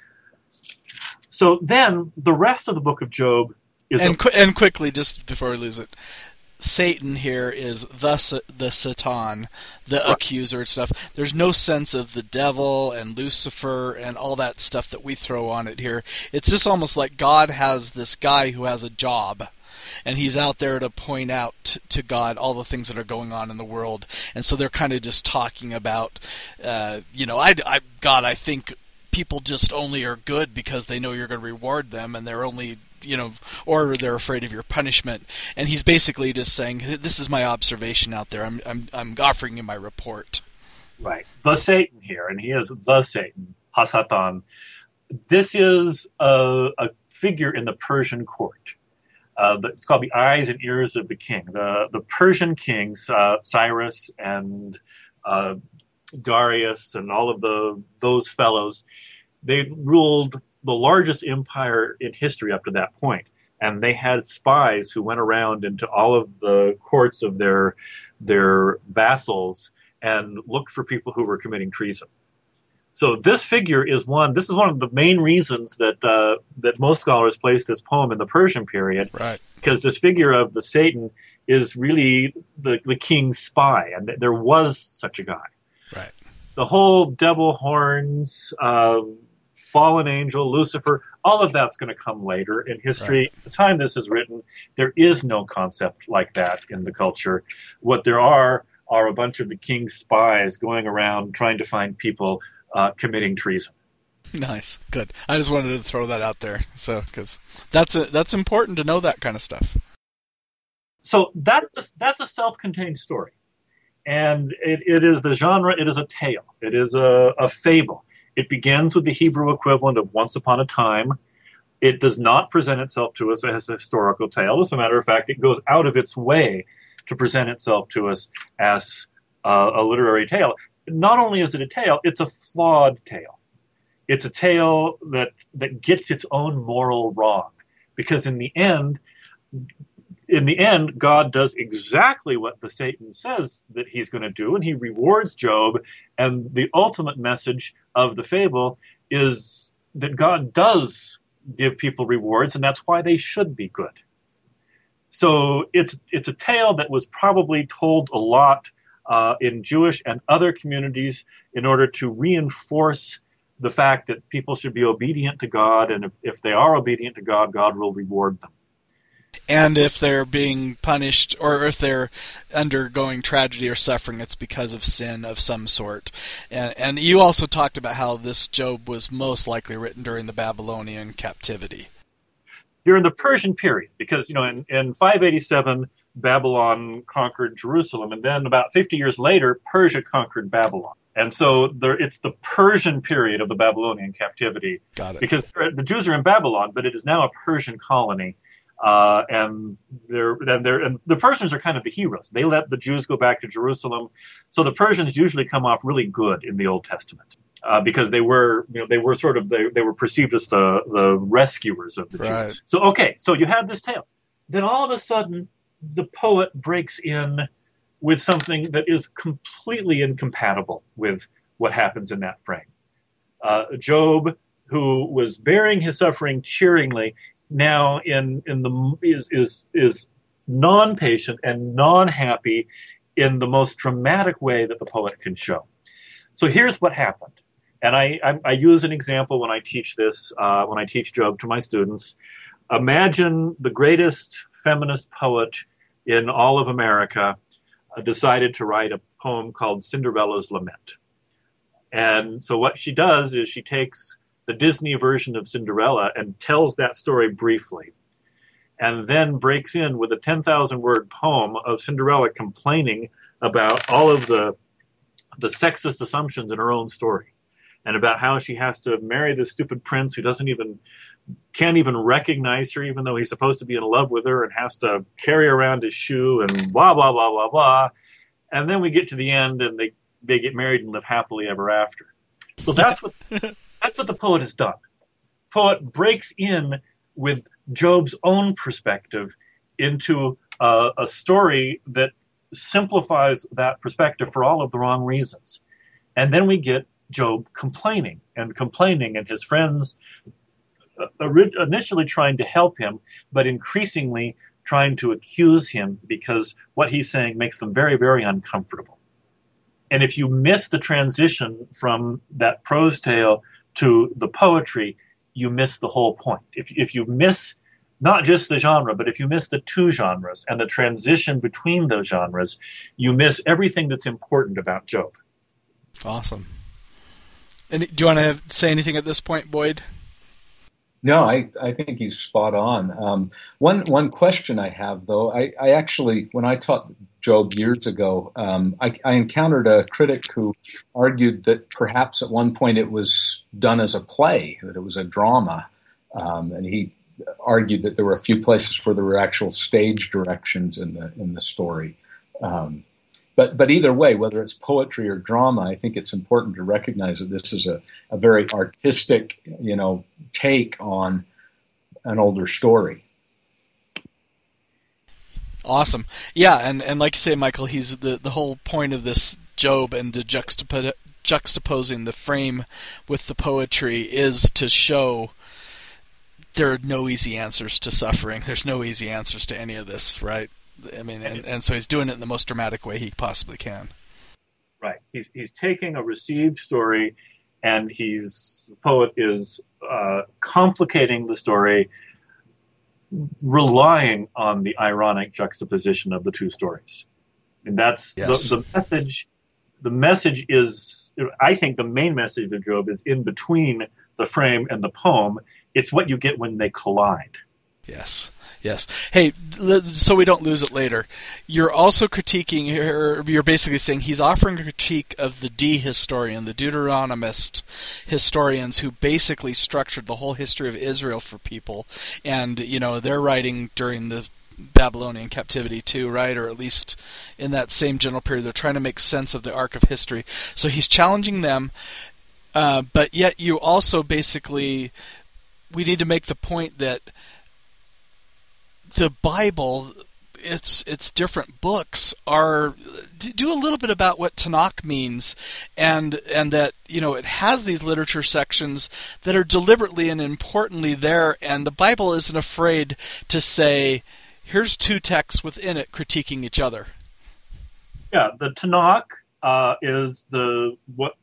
So then the rest of the book of Job is... And quickly, just before we lose it, Satan here is the Satan, the accuser and stuff. There's no sense of the devil and Lucifer and all that stuff that we throw on it here. It's just almost like God has this guy who has a job, and he's out there to point out to God all the things that are going on in the world. And so they're kind of just talking about, God, I think people just only are good because they know you're going to reward them, and they're only, or they're afraid of your punishment. And he's basically just saying, this is my observation out there. I'm offering you my report. Right. The Satan here, and he is the Satan, Hasatan. This is a figure in the Persian court. It's called the eyes and ears of the king. The Persian kings, Cyrus and Darius and all of those fellows, they ruled the largest empire in history up to that point. And they had spies who went around into all of the courts of their vassals and looked for people who were committing treason. So this figure is one of the main reasons that most scholars place this poem in the Persian period. Right. Because this figure of the Satan is really the king's spy, and there was such a guy. Right. The whole devil horns, fallen angel, Lucifer, all of that's going to come later in history. Right. The time this is written, there is no concept like that in the culture. What there are a bunch of the king's spies going around trying to find people committing treason. Nice, good. I just wanted to throw that out there, so because that's important to know that kind of stuff. So that's a self-contained story, and it is the genre. It is a tale. It is a fable. It begins with the Hebrew equivalent of Once Upon a Time. It does not present itself to us as a historical tale. As a matter of fact, it goes out of its way to present itself to us as a literary tale. Not only is it a tale, it's a flawed tale. It's a tale that gets its own moral wrong, because in the end, God does exactly what the Satan says that he's going to do, and he rewards Job. And the ultimate message of the fable is that God does give people rewards, and that's why they should be good. So it's a tale that was probably told a lot in Jewish and other communities in order to reinforce the fact that people should be obedient to God, and if they are obedient to God, God will reward them. And if they're being punished, or if they're undergoing tragedy or suffering, it's because of sin of some sort. And you also talked about how this Job was most likely written during the Babylonian captivity. During the Persian period, because in 587, Babylon conquered Jerusalem, and then about 50 years later, Persia conquered Babylon. And so it's the Persian period of the Babylonian captivity. Got it. Because the Jews are in Babylon, but it is now a Persian colony. And the Persians are kind of the heroes. They let the Jews go back to Jerusalem. So the Persians usually come off really good in the Old Testament. Because they were perceived as the rescuers of the right. Jews. So you have this tale. Then all of a sudden, the poet breaks in with something that is completely incompatible with what happens in that frame. Job, who was bearing his suffering cheeringly, now is non-patient and non-happy in the most dramatic way that the poet can show. So here's what happened. And I use an example when I teach this, when I teach Job to my students. Imagine the greatest feminist poet in all of America decided to write a poem called Cinderella's Lament. And so what she does is she takes the Disney version of Cinderella and tells that story briefly, and then breaks in with a 10,000-word poem of Cinderella complaining about all of the sexist assumptions in her own story, and about how she has to marry this stupid prince who can't even recognize her, even though he's supposed to be in love with her, and has to carry around his shoe and blah, blah, blah, blah, blah. And then we get to the end and they get married and live happily ever after. So that's what the poet has done. Poet breaks in with Job's own perspective into a story that simplifies that perspective for all of the wrong reasons. And then we get Job complaining, and his friends initially trying to help him, but increasingly trying to accuse him, because what he's saying makes them very, very uncomfortable. And if you miss the transition from that prose tale to the poetry, you miss the whole point. If you miss not just the genre, but if you miss the two genres and the transition between those genres, you miss everything that's important about Job. Awesome. And do you want to say anything at this point, Boyd? No, I think he's spot on. One question I have, though, I actually, when I taught Job years ago, I encountered a critic who argued that perhaps at one point it was done as a play, that it was a drama, and he argued that there were a few places where there were actual stage directions in the story. But either way, whether it's poetry or drama, I think it's important to recognize that this is a very artistic, take on an older story. Awesome. Yeah, and like you say, Michael, he's the whole point of this Job and the juxtaposing the frame with the poetry is to show there are no easy answers to suffering. There's no easy answers to any of this, right? I mean, and so he's doing it in the most dramatic way he possibly can. Right. He's taking a received story, and the poet is complicating the story, relying on the ironic juxtaposition of the two stories. And that's the message. The message is, I think the main message of Job is in between the frame and the poem. It's what you get when they collide. Yes. Hey, so we don't lose it later, you're also critiquing, you're basically saying he's offering a critique of the D-historian, the Deuteronomist historians who basically structured the whole history of Israel for people. And, they're writing during the Babylonian captivity too, right? Or at least in that same general period. They're trying to make sense of the arc of history. So he's challenging them, but yet you also basically, we need to make the point that the Bible, its different books do a little bit about what Tanakh means, and that it has these literature sections that are deliberately and importantly there, and the Bible isn't afraid to say, here's two texts within it critiquing each other. Yeah, the Tanakh is what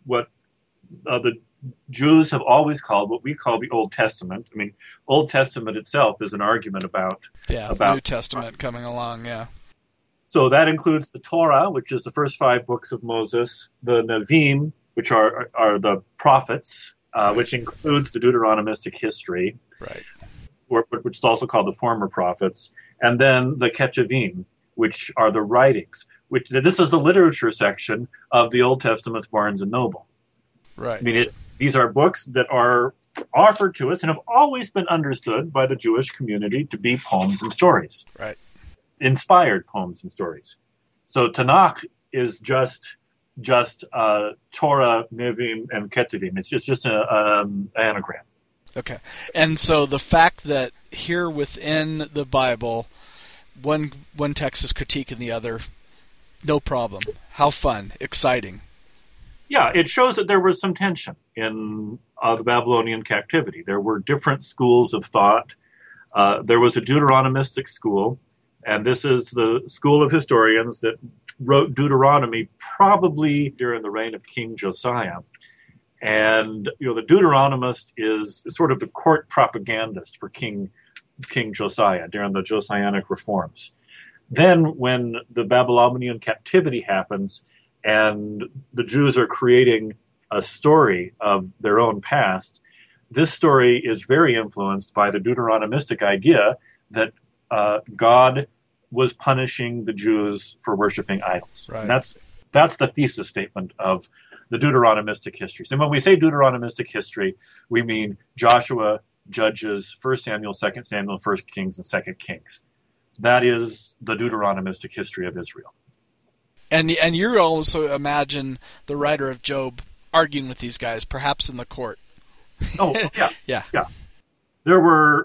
the Jews have always called what we call the Old Testament. I mean, Old Testament itself is an argument about New Testament coming along. Yeah. So that includes the Torah, which is the first 5 books of Moses, the Nevi'im, which are the prophets, right, which includes the Deuteronomistic history, right, which is also called the former prophets, and then the Ketuvim, which are the writings. This is the literature section of the Old Testament's Barnes and Noble. Right. I mean, these are books that are offered to us and have always been understood by the Jewish community to be poems and stories. Right. Inspired poems and stories. So Tanakh is just Torah, Nevi'im, and Ketuvim. It's just an anagram. Okay. And so the fact that here within the Bible, one text is critiquing the other, no problem. How fun. Exciting. Yeah, it shows that there was some tension in the Babylonian captivity. There were different schools of thought. There was a Deuteronomistic school, and this is the school of historians that wrote Deuteronomy probably during the reign of King Josiah. And the Deuteronomist is sort of the court propagandist for King Josiah during the Josianic reforms. Then when the Babylonian captivity happens, and the Jews are creating a story of their own past, this story is very influenced by the Deuteronomistic idea that God was punishing the Jews for worshiping idols. Right. And that's the thesis statement of the Deuteronomistic history. So when we say Deuteronomistic history, we mean Joshua, Judges, 1 Samuel, 2 Samuel, 1 Kings, and 2 Kings. That is the Deuteronomistic history of Israel. And you also imagine the writer of Job arguing with these guys, perhaps in the court. Oh, Yeah. There was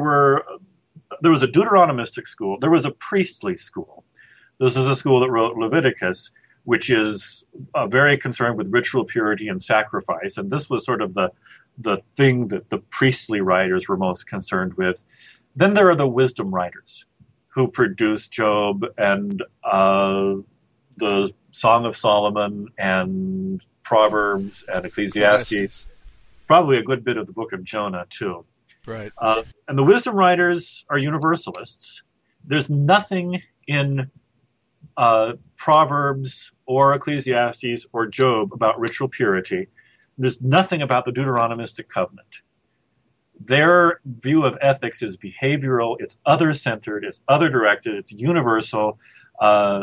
a Deuteronomistic school. There was a priestly school. This is a school that wrote Leviticus, which is very concerned with ritual purity and sacrifice. And this was sort of the thing that the priestly writers were most concerned with. Then there are the wisdom writers who produced Job and the Song of Solomon and Proverbs and Ecclesiastes, probably a good bit of the book of Jonah too. Right. And the wisdom writers are universalists. There's nothing in Proverbs or Ecclesiastes or Job about ritual purity. There's nothing about the Deuteronomistic covenant. Their view of ethics is behavioral, it's other-centered, it's other-directed, it's universal.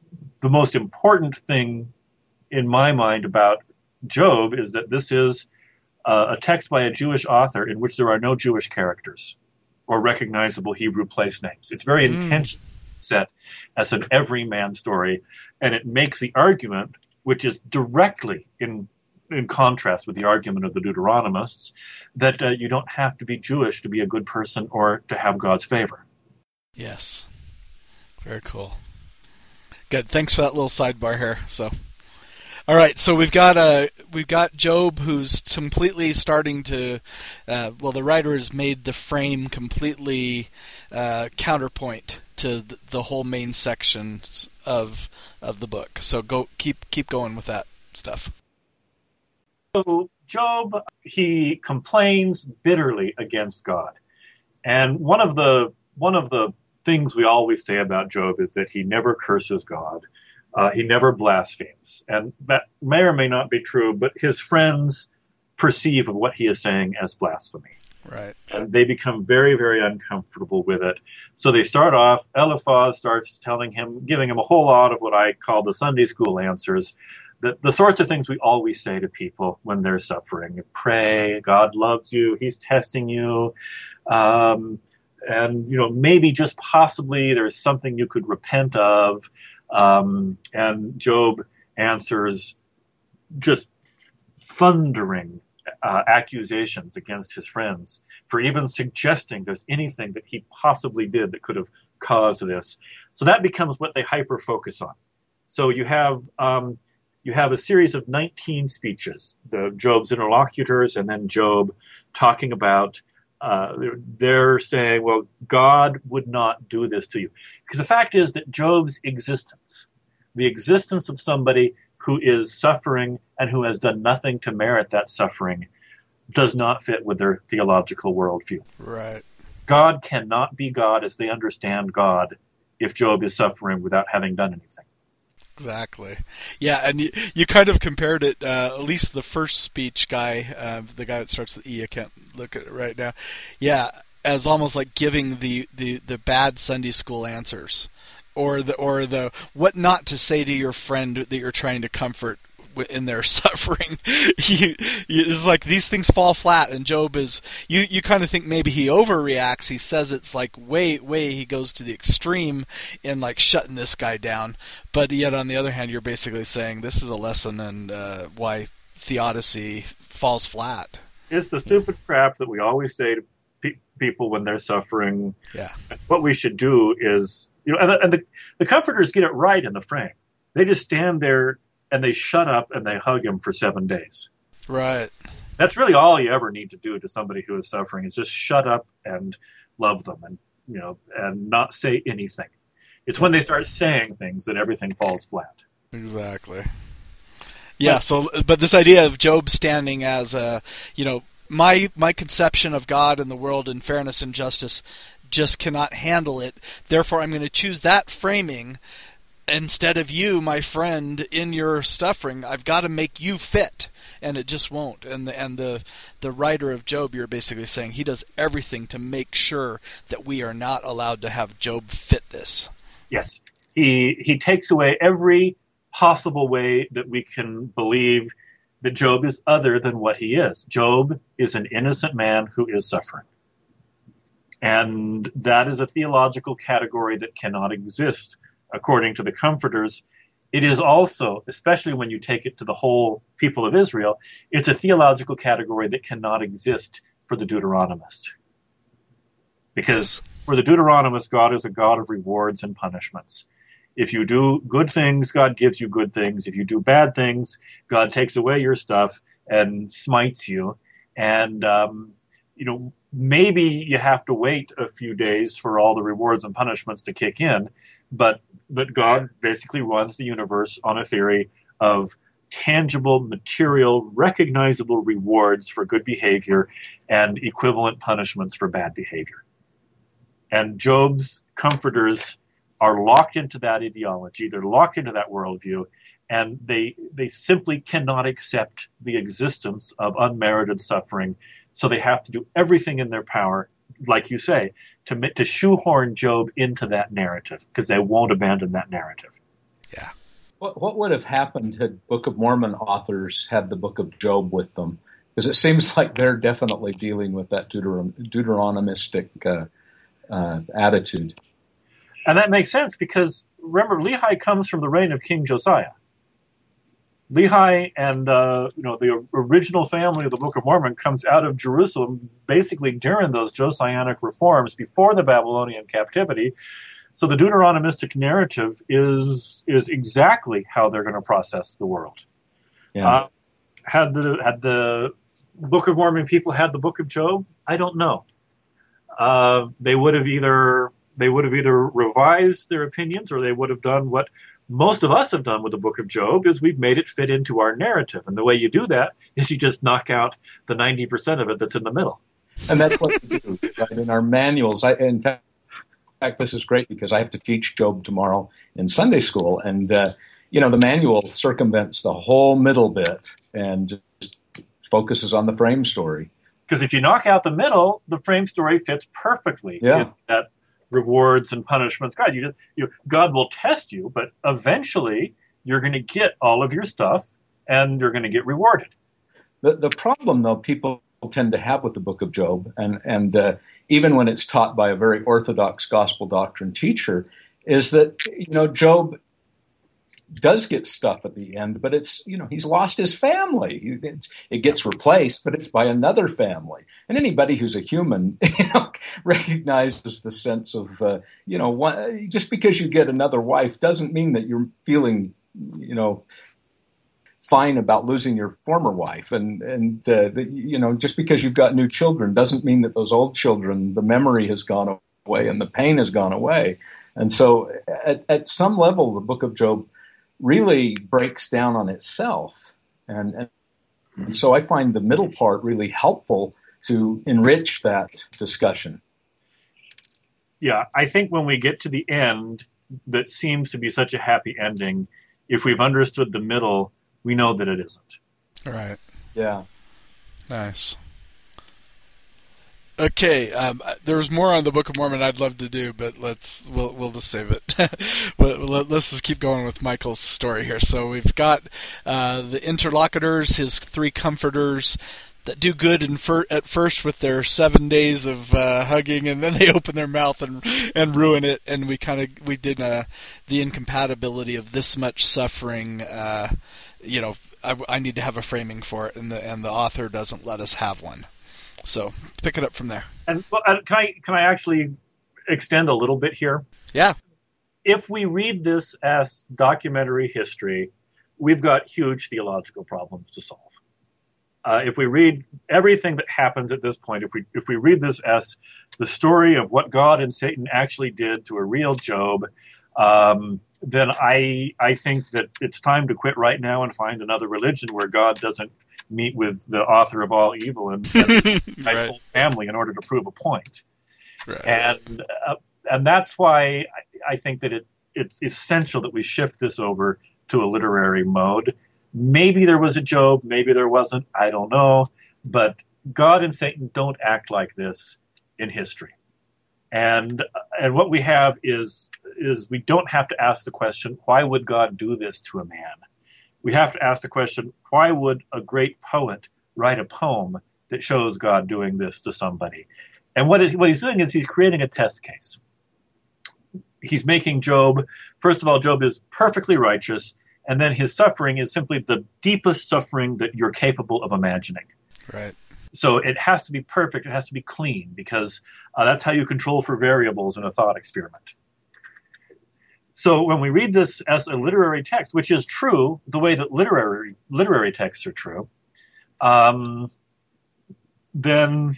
the most important thing in my mind about Job is that this is a text by a Jewish author in which there are no Jewish characters or recognizable Hebrew place names. It's very intentionally set as an everyman story, and it makes the argument, which is directly in contrast with the argument of the Deuteronomists, that you don't have to be Jewish to be a good person or to have God's favor. Yes. Very cool. Good. Thanks for that little sidebar here. So, all right. So we've got Job, who's completely starting to. The writer has made the frame completely counterpoint to the whole main sections of the book. So keep going with that stuff. So Job, he complains bitterly against God, and one of the things we always say about Job is that he never curses God. He never blasphemes. And that may or may not be true, but his friends perceive of what he is saying as blasphemy. Right. And they become very, very uncomfortable with it. So they start off, Eliphaz starts giving him a whole lot of what I call the Sunday school answers, the sorts of things we always say to people when they're suffering. Pray, God loves you, he's testing you. And, maybe just possibly there's something you could repent of. And Job answers just thundering accusations against his friends for even suggesting there's anything that he possibly did that could have caused this. So that becomes what they hyper-focus on. So you have a series of 19 speeches, Job's interlocutors, and then Job talking about they're saying, well, God would not do this to you. Because the fact is that Job's existence, the existence of somebody who is suffering and who has done nothing to merit that suffering, does not fit with their theological worldview. Right. God cannot be God as they understand God if Job is suffering without having done anything. Exactly. Yeah, and you kind of compared it, at least the first speech guy, the guy that starts with E, I can't look at it right now, yeah, as almost like giving the bad Sunday school answers, or the what not to say to your friend that you're trying to comfort in their suffering. It's like these things fall flat, and Job is, you kind of think maybe he overreacts. He says it's like way he goes to the extreme in like shutting this guy down, but yet on the other hand you're basically saying this is a lesson in why theodicy falls flat. It's the stupid crap that we always say to people when they're suffering. Yeah. What we should do is, and the comforters get it right in the frame. They just stand there and they shut up and they hug him for 7 days. Right. That's really all you ever need to do to somebody who is suffering, is just shut up and love them, and and not say anything. It's when they start saying things that everything falls flat. Exactly. Yeah. But this idea of Job standing as my conception of God and the world and fairness and justice just cannot handle it. Therefore, I'm going to choose that framing. Instead of you, my friend, in your suffering, I've got to make you fit, and it just won't. And the writer of Job, you're basically saying he does everything to make sure that we are not allowed to have Job fit this. Yes, he takes away every possible way that we can believe that Job is other than what he is. Job is an innocent man who is suffering, and that is a theological category that cannot exist. According to the comforters, it is also, especially when you take it to the whole people of Israel, it's a theological category that cannot exist for the Deuteronomist. Because for the Deuteronomist, God is a God of rewards and punishments. If you do good things, God gives you good things. If you do bad things, God takes away your stuff and smites you. And, maybe you have to wait a few days for all the rewards and punishments to kick in, but God basically runs the universe on a theory of tangible, material, recognizable rewards for good behavior and equivalent punishments for bad behavior. And Job's comforters are locked into that ideology. They're locked into that worldview, and they simply cannot accept the existence of unmerited suffering. So they have to do everything in their power, like you say, to shoehorn Job into that narrative, because they won't abandon that narrative. Yeah. What would have happened had Book of Mormon authors had the Book of Job with them? Because it seems like they're definitely dealing with that Deuteronomistic attitude. And that makes sense because, remember, Lehi comes from the reign of King Josiah. Lehi and the original family of the Book of Mormon comes out of Jerusalem basically during those Josianic reforms before the Babylonian captivity. So the Deuteronomistic narrative is exactly how they're going to process the world. Yeah. Had the Book of Mormon people had the Book of Job? I don't know. They would have either revised their opinions, or they would have done what most of us have done with the Book of Job, is we've made it fit into our narrative. And the way you do that is you just knock out the 90% of it that's in the middle. And that's what we do, right? In our manuals. In fact, this is great because I have to teach Job tomorrow in Sunday school. And, the manual circumvents the whole middle bit and just focuses on the frame story. Because if you knock out the middle, the frame story fits perfectly in that rewards and punishments. God will test you, but eventually you're going to get all of your stuff and you're going to get rewarded. The problem, though, people tend to have with the Book of Job, and even when it's taught by a very orthodox gospel doctrine teacher, is that Job does get stuff at the end, but it's he's lost his family. It gets replaced, but it's by another family. And anybody who's a human, recognizes the sense of just because you get another wife doesn't mean that you're feeling fine about losing your former wife, and just because you've got new children doesn't mean that those old children, the memory has gone away and the pain has gone away. And so, at some level, the Book of Job really breaks down on itself, and so I find the middle part really helpful to enrich that discussion. Yeah, I think when we get to the end, that seems to be such a happy ending, if we've understood the middle, we know that it isn't. All right. Yeah. Nice. Okay, there's more on the Book of Mormon I'd love to do, but we'll just save it. But let's just keep going with Michael's story here. So we've got the interlocutors, his 3 comforters that do good at first with their 7 days of hugging, and then they open their mouth and ruin it. And we did the incompatibility of this much suffering. I need to have a framing for it, and the author doesn't let us have one. So pick it up from there. And can I actually extend a little bit here? Yeah. If we read this as documentary history, we've got huge theological problems to solve. If we read everything that happens at this point, if we read this as the story of what God and Satan actually did to a real Job, then I think that it's time to quit right now and find another religion where God doesn't meet with the author of all evil and his right. whole family in order to prove a point. Right. And that's why I think that it's essential that we shift this over to a literary mode. Maybe there was a Job, maybe there wasn't, I don't know. But God and Satan don't act like this in history. And what we have is we don't have to ask the question, why would God do this to a man? We have to ask the question, why would a great poet write a poem that shows God doing this to somebody? And what he's doing is he's creating a test case. He's making Job, first of all, Job is perfectly righteous, and then his suffering is simply the deepest suffering that you're capable of imagining. Right. So it has to be perfect, it has to be clean, because that's how you control for variables in a thought experiment. So when we read this as a literary text, which is true the way that literary texts are true, then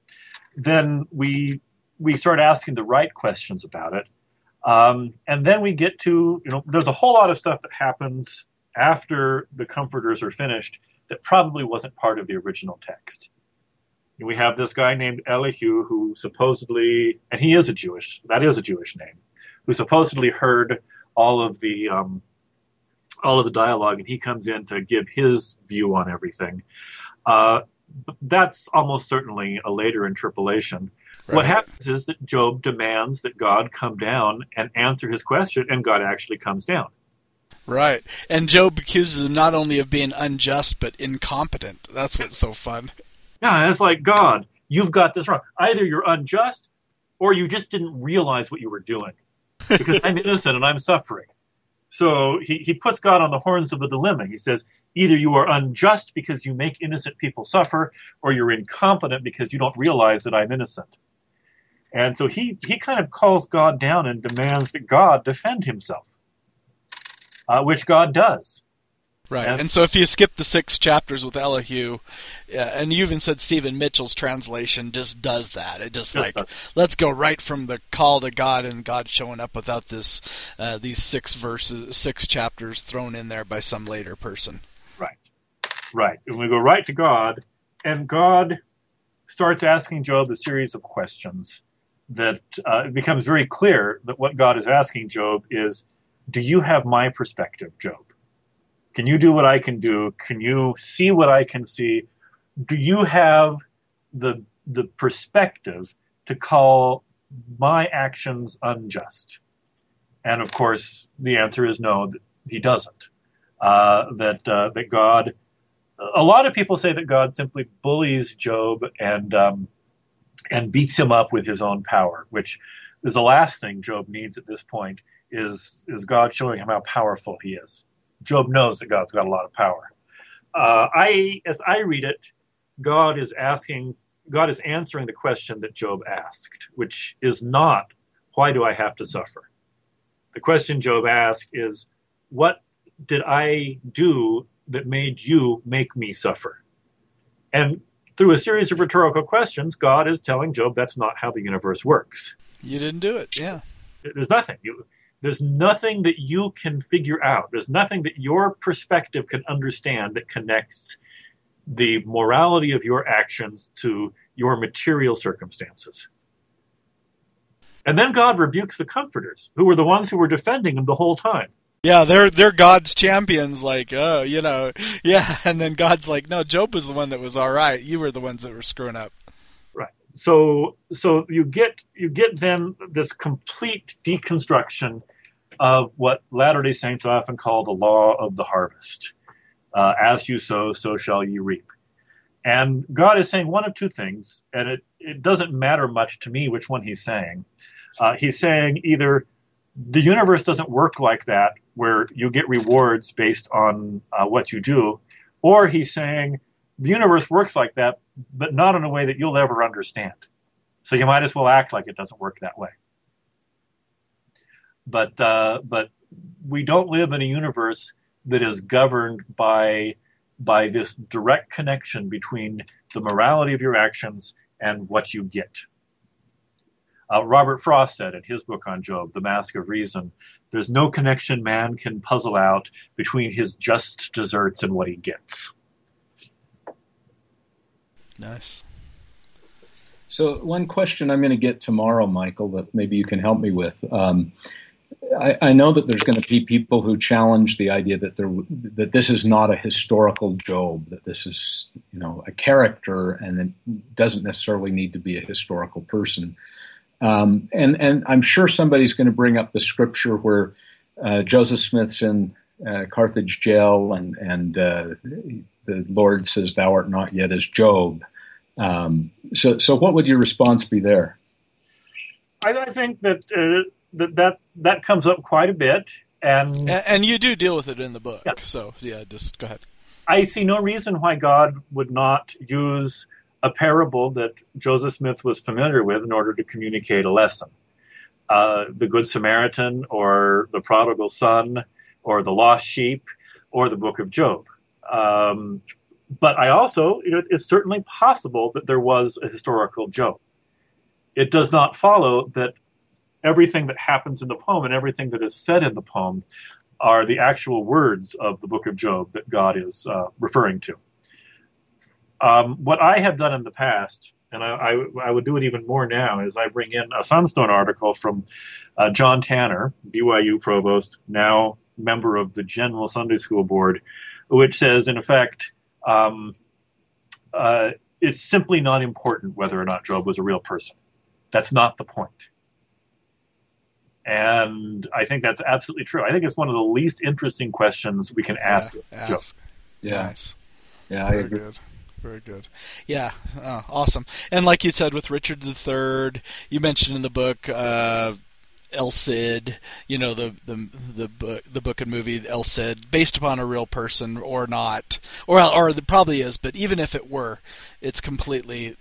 we start asking the right questions about it. And then we get to, there's a whole lot of stuff that happens after the Comforters are finished that probably wasn't part of the original text. And we have this guy named Elihu who supposedly, and that is a Jewish name, who supposedly heard all of the dialogue, and he comes in to give his view on everything. That's almost certainly a later interpolation. Right. What happens is that Job demands that God come down and answer his question, and God actually comes down. Right. And Job accuses him not only of being unjust, but incompetent. That's what's so fun. Yeah, it's like, God, you've got this wrong. Either you're unjust or you just didn't realize what you were doing. Because I'm innocent and I'm suffering. So he puts God on the horns of a dilemma. He says, either you are unjust because you make innocent people suffer, or you're incompetent because you don't realize that I'm innocent. And so he kind of calls God down and demands that God defend himself, which God does. Right. And so if you skip the 6 chapters with Elihu, and you even said Stephen Mitchell's translation just does that. It just let's go right from the call to God and God showing up without this these 6 chapters thrown in there by some later person. Right. And we go right to God, and God starts asking Job a series of questions that it becomes very clear that what God is asking Job is, do you have my perspective, Job? Can you do what I can do? Can you see what I can see? Do you have the perspective to call my actions unjust? And of course, the answer is no, that he doesn't. That God, a lot of people say that God simply bullies Job and beats him up with his own power, which is the last thing Job needs at this point, is God showing him how powerful he is. Job knows that God's got a lot of power. As I read it, God is answering the question that Job asked, which is not, why do I have to suffer? The question Job asked is, what did I do that made you make me suffer? And through a series of rhetorical questions, God is telling Job that's not how the universe works. You didn't do it, yeah. There's nothing. There's nothing that you can figure out. There's nothing that your perspective can understand that connects the morality of your actions to your material circumstances. And then God rebukes the comforters, who were the ones who were defending him the whole time. Yeah, they're God's champions, like, oh, yeah. And then God's like, no, Job was the one that was all right. You were the ones that were screwing up. Right. So you get then this complete deconstruction of what Latter-day Saints often call the law of the harvest. As you sow, so shall you reap. And God is saying one of two things, and it doesn't matter much to me which one he's saying. He's saying either the universe doesn't work like that, where you get rewards based on what you do, or he's saying the universe works like that, but not in a way that you'll ever understand. So you might as well act like it doesn't work that way. But we don't live in a universe that is governed by this direct connection between the morality of your actions and what you get. Robert Frost said in his book on Job, The Mask of Reason, there's no connection man can puzzle out between his just deserts and what he gets. Nice. So one question I'm going to get tomorrow, Michael, that maybe you can help me with. I know that there's going to be people who challenge the idea that this is not a historical Job, that this is, a character, and it doesn't necessarily need to be a historical person. And I'm sure somebody's going to bring up the scripture where Joseph Smith's in Carthage jail, and the Lord says, "Thou art not yet as Job." So what would your response be there? I think that comes up quite a bit, and you do deal with it in the book. Yeah. So yeah, just go ahead. I see no reason why God would not use a parable that Joseph Smith was familiar with in order to communicate a lesson. The Good Samaritan, or the Prodigal Son, or the Lost Sheep, or the Book of Job. But I also, it's certainly possible that there was a historical Job. It does not follow that everything that happens in the poem and everything that is said in the poem are the actual words of the Book of Job that God is referring to. What I have done in the past, and I would do it even more now, is I bring in a Sunstone article from John Tanner, BYU provost, now member of the General Sunday School Board, which says, in effect, it's simply not important whether or not Job was a real person. That's not the point. And I think that's absolutely true. I think it's one of the least interesting questions we can ask. Yeah. Nice. Yeah, I agree. Good. Very good. Yeah, awesome. And like you said, with Richard III, you mentioned in the book El Cid, the book and movie El Cid, based upon a real person or not, or it probably is, but even if it were, it's completely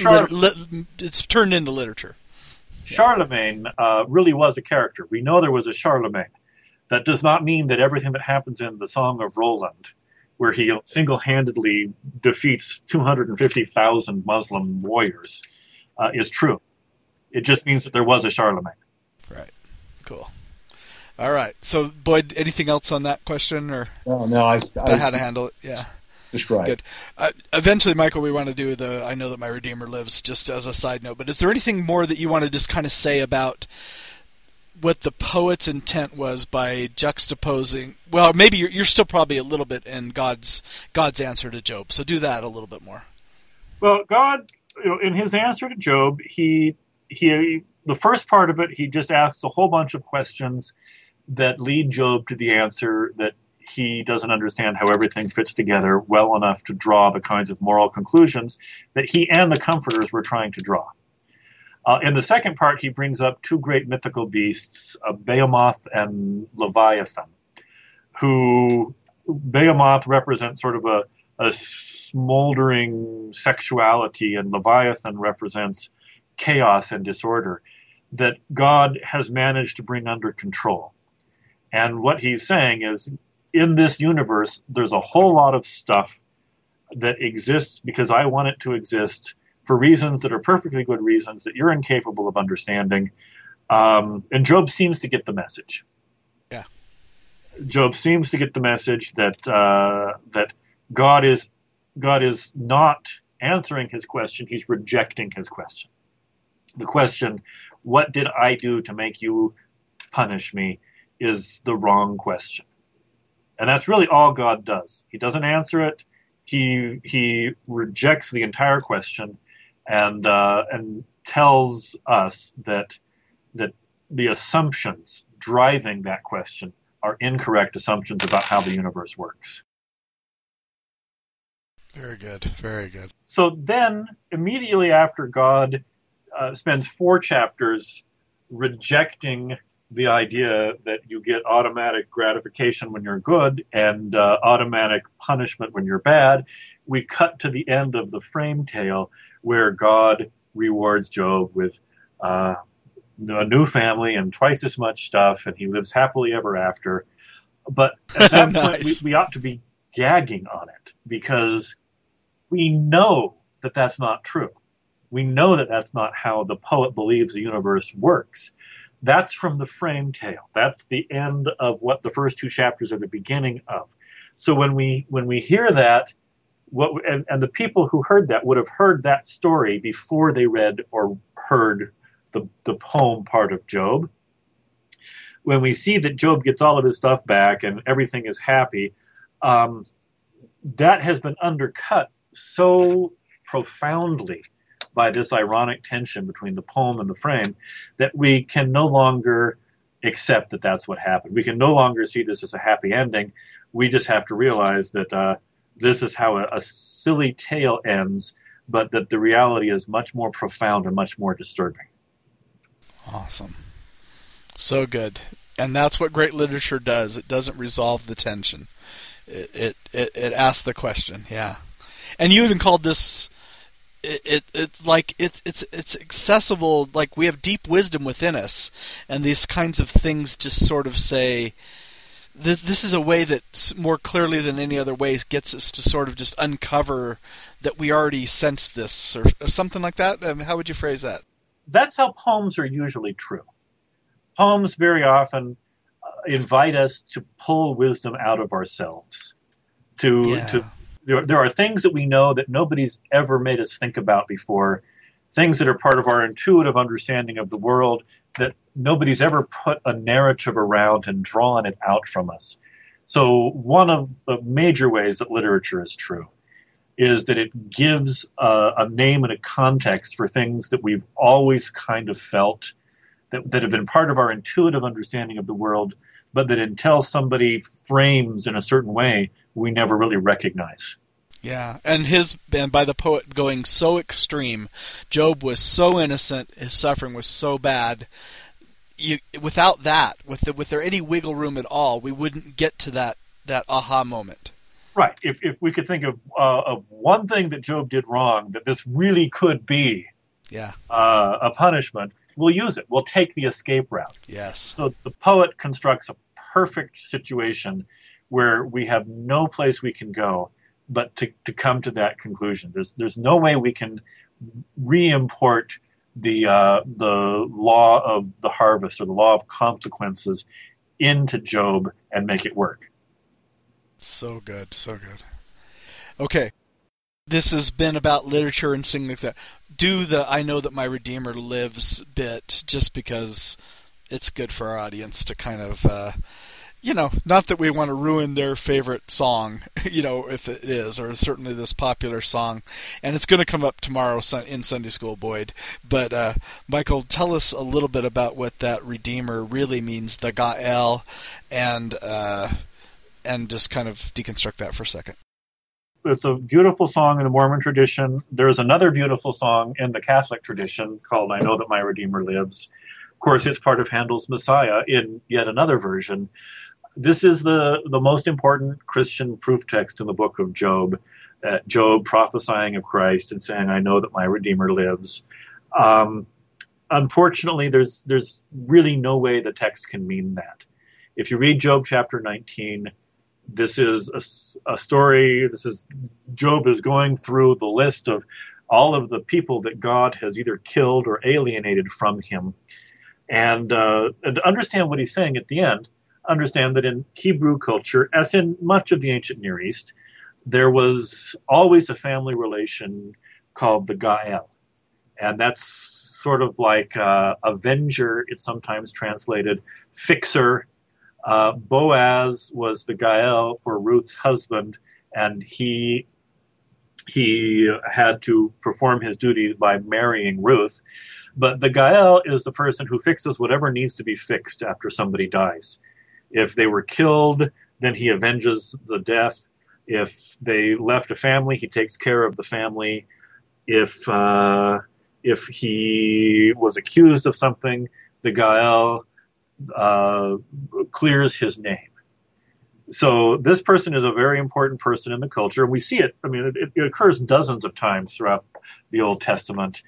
it's turned into literature. Charlemagne really was a character. We know there was a Charlemagne. That does not mean that everything that happens in the Song of Roland, where he single-handedly defeats 250,000 Muslim warriors, is true. It just means that there was a Charlemagne. Right. Cool. All right. So, Boyd, anything else on that question, or no, I how to handle it? Yeah. Just right. Good. Eventually, Michael, we want to do the I Know That My Redeemer Lives, just as a side note. But is there anything more that you want to just kind of say about what the poet's intent was by juxtaposing? Well, maybe you're still probably a little bit in God's answer to Job. So do that a little bit more. Well, God, in his answer to Job, he the first part of it, he just asks a whole bunch of questions that lead Job to the answer that he doesn't understand how everything fits together well enough to draw the kinds of moral conclusions that he and the comforters were trying to draw. In the second part, he brings up two great mythical beasts, Behemoth and Leviathan, who Behemoth represents sort of a smoldering sexuality, and Leviathan represents chaos and disorder that God has managed to bring under control. And what he's saying is, in this universe, there's a whole lot of stuff that exists because I want it to exist for reasons that are perfectly good reasons that you're incapable of understanding. And Job seems to get the message. Yeah. Job seems to get the message that that God is not answering his question, he's rejecting his question. The question, what did I do to make you punish me, is the wrong question. And that's really all God does. He doesn't answer it. He rejects the entire question and tells us that the assumptions driving that question are incorrect assumptions about how the universe works. Very good. Very good. So then, immediately after God spends 4 chapters rejecting the idea that you get automatic gratification when you're good and automatic punishment when you're bad, we cut to the end of the frame tale where God rewards Job with a new family and twice as much stuff, and he lives happily ever after. But at that Nice. point, we ought to be gagging on it because we know that that's not true. We know that that's not how the poet believes the universe works. That's from the frame tale. That's the end of what the first 2 chapters are the beginning of. So when we hear that, and the people who heard that would have heard that story before they read or heard the poem part of Job. When we see that Job gets all of his stuff back and everything is happy, that has been undercut so profoundly by this ironic tension between the poem and the frame that we can no longer accept that that's what happened. We can no longer see this as a happy ending. We just have to realize that this is how a silly tale ends, but that the reality is much more profound and much more disturbing. Awesome. So good. And that's what great literature does. It doesn't resolve the tension. It asks the question. Yeah. And you even called this it's accessible. Like, we have deep wisdom within us, and these kinds of things just sort of say this is a way that more clearly than any other way gets us to sort of just uncover that we already sensed this, or something like that. How would you phrase that? That's how poems are usually true. Poems very often invite us to pull wisdom out of ourselves. There are things that we know that nobody's ever made us think about before, things that are part of our intuitive understanding of the world that nobody's ever put a narrative around and drawn it out from us. So one of the major ways that literature is true is that it gives a name and a context for things that we've always kind of felt that have been part of our intuitive understanding of the world, but that until somebody frames in a certain way, we never really recognize. Yeah, and by the poet going so extreme, Job was so innocent, his suffering was so bad. Without that, with there any wiggle room at all, we wouldn't get to that aha moment. Right. If we could think of one thing that Job did wrong, that this really could be a punishment, we'll use it. We'll take the escape route. Yes. So the poet constructs a perfect situation where we have no place we can go but to come to that conclusion. There's no way we can re-import the law of the harvest or the law of consequences into Job and make it work. So good, so good. Okay, this has been about literature and things like that. Do the "I know that my Redeemer lives" bit, just because it's good for our audience to kind of, not that we want to ruin their favorite song, if it is, or certainly this popular song. And it's going to come up tomorrow in Sunday School, Boyd. But, Michael, tell us a little bit about what that Redeemer really means, the Gael, and just kind of deconstruct that for a second. It's a beautiful song in the Mormon tradition. There's another beautiful song in the Catholic tradition called "I Know That My Redeemer Lives." Of course, it's part of Handel's Messiah in yet another version. This is the most important Christian proof text in the book of Job. Job prophesying of Christ and saying, "I know that my Redeemer lives." Unfortunately, there's really no way the text can mean that. If you read Job chapter 19, this is a story. Job is going through the list of all of the people that God has either killed or alienated from him. And to understand what he's saying at the end, understand that in Hebrew culture, as in much of the ancient Near East, there was always a family relation called the Gael. And that's sort of like avenger, it's sometimes translated, fixer. Boaz was the Gael for Ruth's husband, and he had to perform his duties by marrying Ruth. But the Gael is the person who fixes whatever needs to be fixed after somebody dies. If they were killed, then he avenges the death. If they left a family, he takes care of the family. If he was accused of something, the Gael clears his name. So this person is a very important person in the culture, and we see it. I mean, it occurs dozens of times throughout the Old Testament,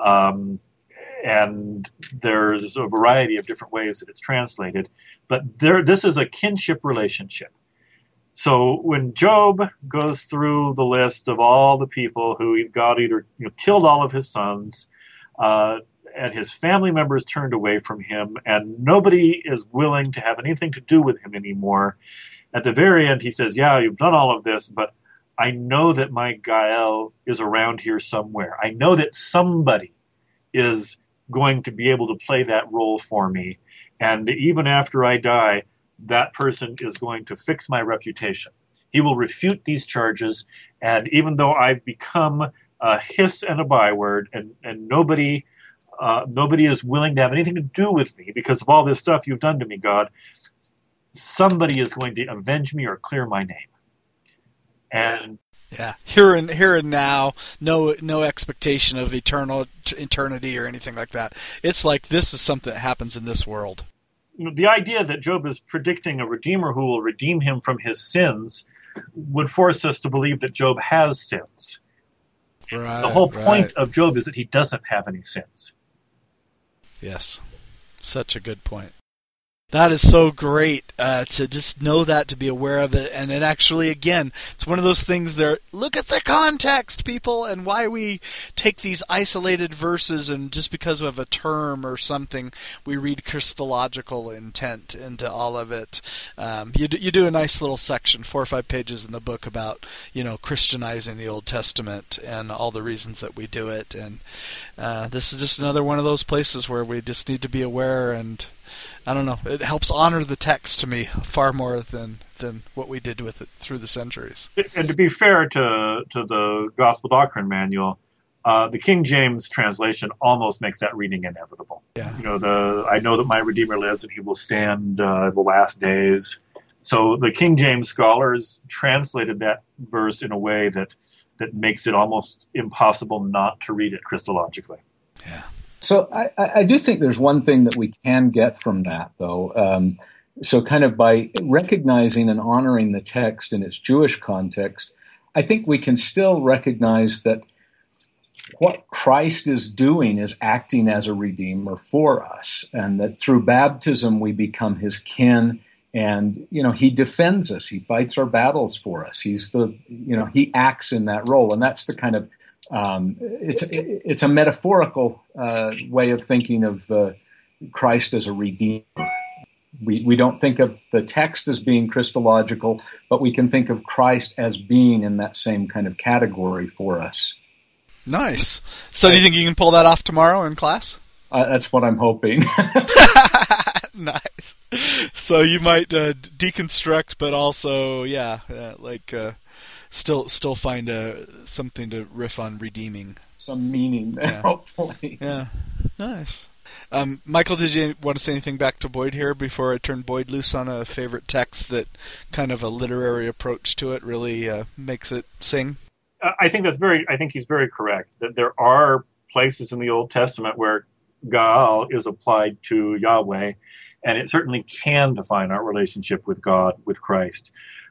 and there's a variety of different ways that it's translated. But this is a kinship relationship. So when Job goes through the list of all the people who God either killed all of his sons, and his family members turned away from him, and nobody is willing to have anything to do with him anymore. At the very end, he says, "Yeah, you've done all of this, but I know that my Gael is around here somewhere. I know that somebody is going to be able to play that role for me. And even after I die, that person is going to fix my reputation. He will refute these charges, and even though I've become a hiss and a byword, and nobody is willing to have anything to do with me because of all this stuff you've done to me, God, somebody is going to avenge me or clear my name." And yeah, here and now, no expectation of eternity or anything like that. It's like this is something that happens in this world. The idea that Job is predicting a redeemer who will redeem him from his sins would force us to believe that Job has sins. Right, the whole point of Job is that he doesn't have any sins. Yes, such a good point. That is so great to just know that, to be aware of it. And then actually, again, it's one of those things there, look at the context, people, and why we take these isolated verses and just because of a term or something, we read Christological intent into all of it. You do a nice little section, 4 or 5 pages in the book about, Christianizing the Old Testament and all the reasons that we do it. And this is just another one of those places where we just need to be aware, and I don't know, it helps honor the text to me far more than what we did with it through the centuries. And to be fair to the Gospel Doctrine Manual, The King James translation almost makes that reading inevitable. Yeah. I know that my Redeemer lives and he will stand the last days. So the King James scholars translated that verse in a way that makes it almost impossible not to read it Christologically. Yeah. So I do think there's one thing that we can get from that, though. So kind of by recognizing and honoring the text in its Jewish context, I think we can still recognize that what Christ is doing is acting as a redeemer for us, and that through baptism we become his kin, and he defends us, he fights our battles for us. He acts in that role, and that's the kind of it's a metaphorical way of thinking of Christ as a redeemer. We don't think of the text as being Christological, but we can think of Christ as being in that same kind of category for us. Nice. So do you think you can pull that off tomorrow in class? That's what I'm hoping. Nice. So you might deconstruct, but also, still find something to riff on redeeming. Some meaning there, hopefully. Yeah. Nice. Michael, did you want to say anything back to Boyd here before I turn Boyd loose on a favorite text that kind of a literary approach to it really makes it sing? I think he's very correct that there are places in the Old Testament where Gaal is applied to Yahweh, and it certainly can define our relationship with God, with Christ.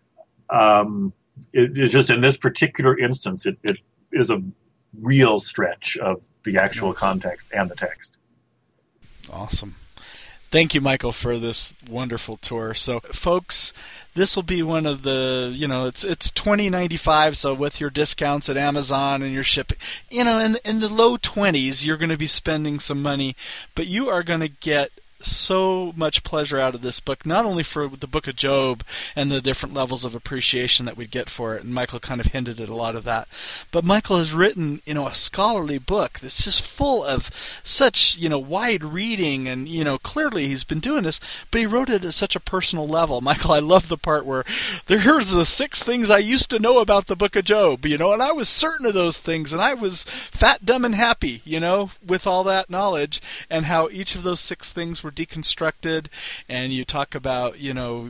It's just in this particular instance, it is a real stretch of the actual context and the text. Awesome. Thank you, Michael, for this wonderful tour. So, folks, this will be one of the, it's $20.95, so with your discounts at Amazon and your shipping, in the low 20s, you're going to be spending some money, but you are going to get so much pleasure out of this book, not only for the book of Job and the different levels of appreciation that we'd get for it, and Michael kind of hinted at a lot of that, but Michael has written, a scholarly book that's just full of such, wide reading, and, clearly he's been doing this, but he wrote it at such a personal level. Michael, I love the part where here's the 6 things I used to know about the book of Job, and I was certain of those things, and I was fat, dumb, and happy, with all that knowledge, and how each of those 6 things were deconstructed, and you talk about your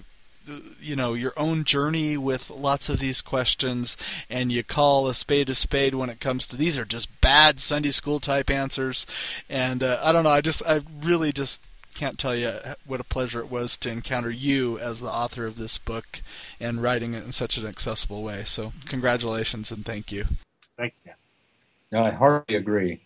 own journey with lots of these questions, and you call a spade when it comes to these are just bad Sunday school type answers, and I don't know, I really just can't tell you what a pleasure it was to encounter you as the author of this book and writing it in such an accessible way. So congratulations and thank you. Thank you. No, I hardly agree.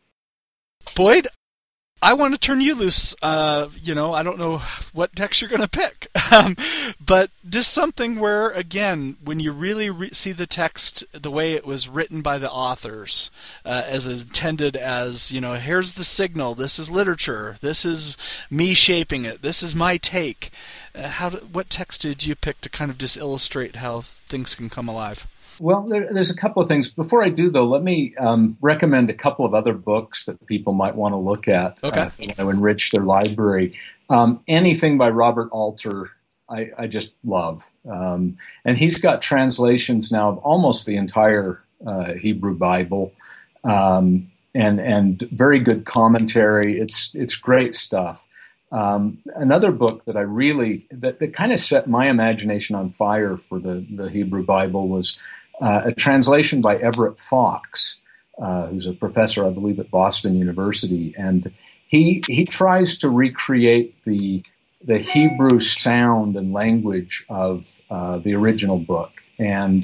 Boyd, I want to turn you loose. I don't know what text you're going to pick, but just something where, again, when you really see the text the way it was written by the authors, as intended as, here's the signal, this is literature, this is me shaping it, this is my take. What text did you pick to kind of just illustrate how things can come alive? Well, there's a couple of things. Before I do, though, let me recommend a couple of other books that people might want to look at to enrich their library. Anything by Robert Alter, I just love. And he's got translations now of almost the entire Hebrew Bible, and very good commentary. It's great stuff. Another book that I really that kind of set my imagination on fire for the Hebrew Bible was a translation by Everett Fox, who's a professor, I believe, at Boston University, and he tries to recreate the Hebrew sound and language of the original book, and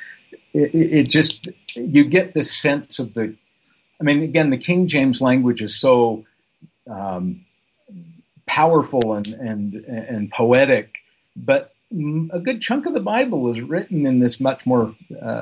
it just, you get this sense of again, the King James language is so powerful and poetic, but a good chunk of the Bible is written in this much more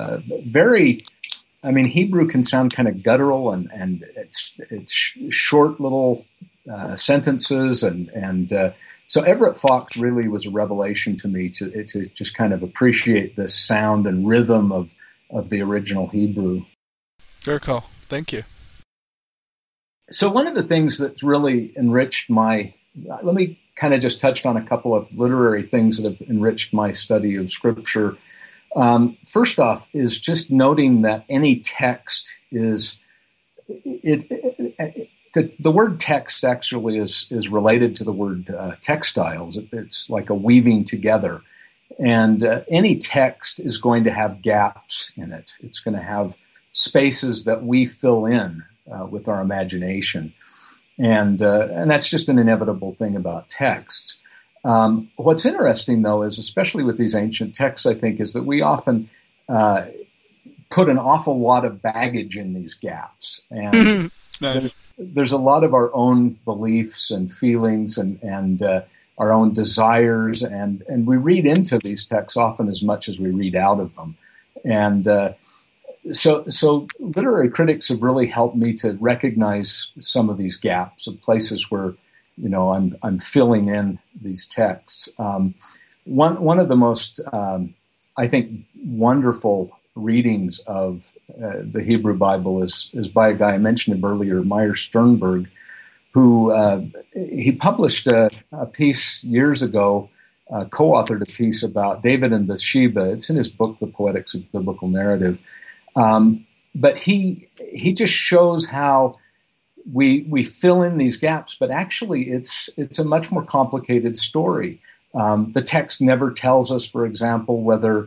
Hebrew can sound kind of guttural, and it's short little sentences, and so Everett Fox really was a revelation to me to just kind of appreciate the sound and rhythm of the original Hebrew. Very cool. Thank you. So one of the things that's really enriched let me kind of just touch on a couple of literary things that have enriched my study of Scripture. First off is just noting that any text is the word text actually is related to the word textiles. It's like a weaving together. And any text is going to have gaps in it. It's going to have spaces that we fill in with our imagination. And that's just an inevitable thing about texts. What's interesting, though, is especially with these ancient texts, I think, is that we often put an awful lot of baggage in these gaps. And nice. There's a lot of our own beliefs and feelings and our own desires, and we read into these texts often as much as we read out of them. And so literary critics have really helped me to recognize some of these gaps of places where, I'm filling in these texts. One of the most, I think, wonderful readings of the Hebrew Bible is by a guy I mentioned earlier, Meyer Sternberg, who he published a piece years ago, co-authored a piece about David and Bathsheba. It's in his book, The Poetics of Biblical Narrative. But he just shows how we fill in these gaps, but actually it's a much more complicated story. The text never tells us, for example, whether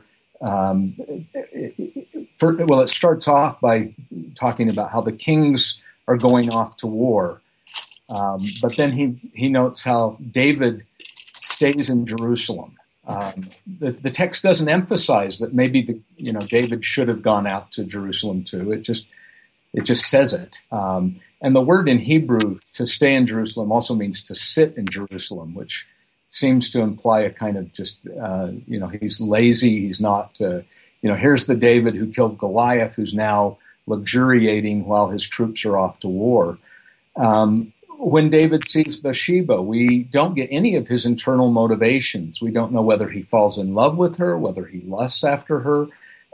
it starts off by talking about how the kings are going off to war, but then he notes how David stays in Jerusalem. The text doesn't emphasize that maybe David should have gone out to Jerusalem too. It just says it. And the word in Hebrew to stay in Jerusalem also means to sit in Jerusalem, which seems to imply a kind of just he's lazy. He's not. Here's the David who killed Goliath, who's now luxuriating while his troops are off to war. When David sees Bathsheba, we don't get any of his internal motivations. We don't know whether he falls in love with her, whether he lusts after her.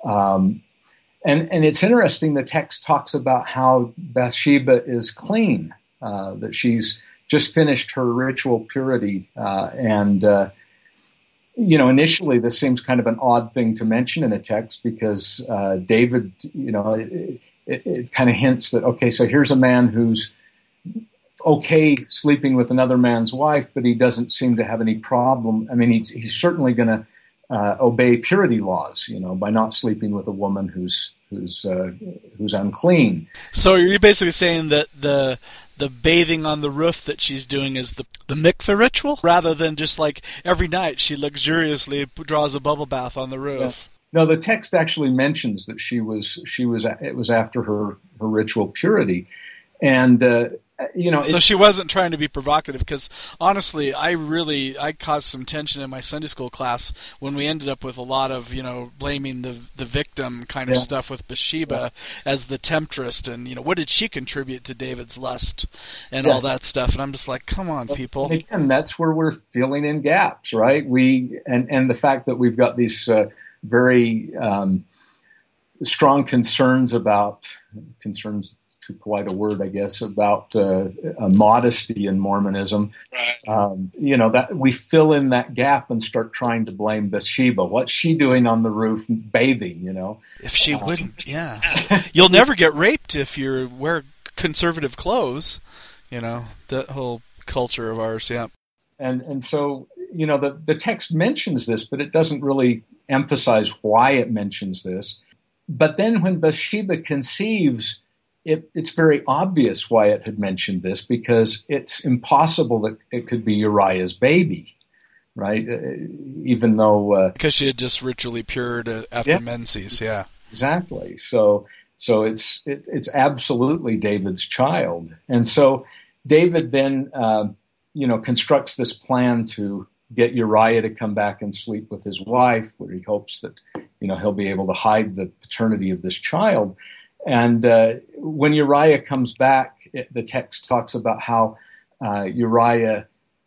And it's interesting, the text talks about how Bathsheba is clean, that she's just finished her ritual purity. Initially this seems kind of an odd thing to mention in a text because David, it kind of hints that, okay, so here's a man who's okay sleeping with another man's wife, but he doesn't seem to have any problem. I mean, he's certainly going to obey purity laws, by not sleeping with a woman who's unclean. So you're basically saying that the bathing on the roof that she's doing is the mikveh ritual, rather than just like every night she luxuriously draws a bubble bath on the roof. No, the text actually mentions that it was after her ritual purity, and so she wasn't trying to be provocative, because honestly, I caused some tension in my Sunday school class when we ended up with a lot of, blaming the victim kind of stuff with Bathsheba as the temptress, and, what did she contribute to David's lust and all that stuff. And I'm just like, come on, people. And again, that's where we're filling in gaps, right? And the fact that we've got these very strong concerns, too polite a word, I guess, about modesty in Mormonism. Right. That we fill in that gap and start trying to blame Bathsheba. What's she doing on the roof bathing? If she wouldn't, you'll never get raped if you wear conservative clothes. That whole culture of ours. Yeah. And so the text mentions this, but it doesn't really emphasize why it mentions this. But then when Bathsheba conceives, it's very obvious why it had mentioned this, because it's impossible that it could be Uriah's baby, right? Even though because she had just ritually pured after menses, exactly. So it's absolutely David's child, and so David then constructs this plan to get Uriah to come back and sleep with his wife, where he hopes that he'll be able to hide the paternity of this child. And when Uriah comes back, the text talks about how Uriah,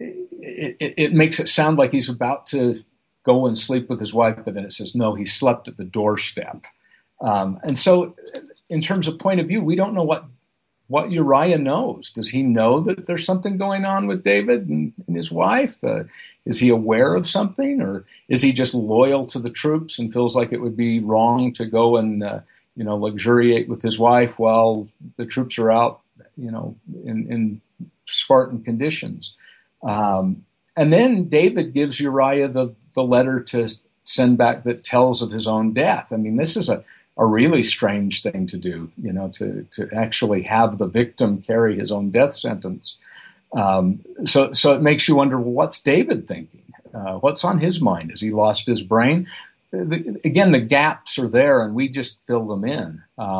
it makes it sound like he's about to go and sleep with his wife, but then it says, no, he slept at the doorstep. And so in terms of point of view, we don't know what Uriah knows. Does he know that there's something going on with David and his wife? Is he aware of something, or is he just loyal to the troops and feels like it would be wrong to go and luxuriate with his wife while the troops are out, in Spartan conditions. And then David gives Uriah the letter to send back that tells of his own death. I mean, this is a really strange thing to do, to actually have the victim carry his own death sentence. So it makes you wonder, well, what's David thinking? What's on his mind? Has he lost his brain? Again, the gaps are there, and we just fill them in.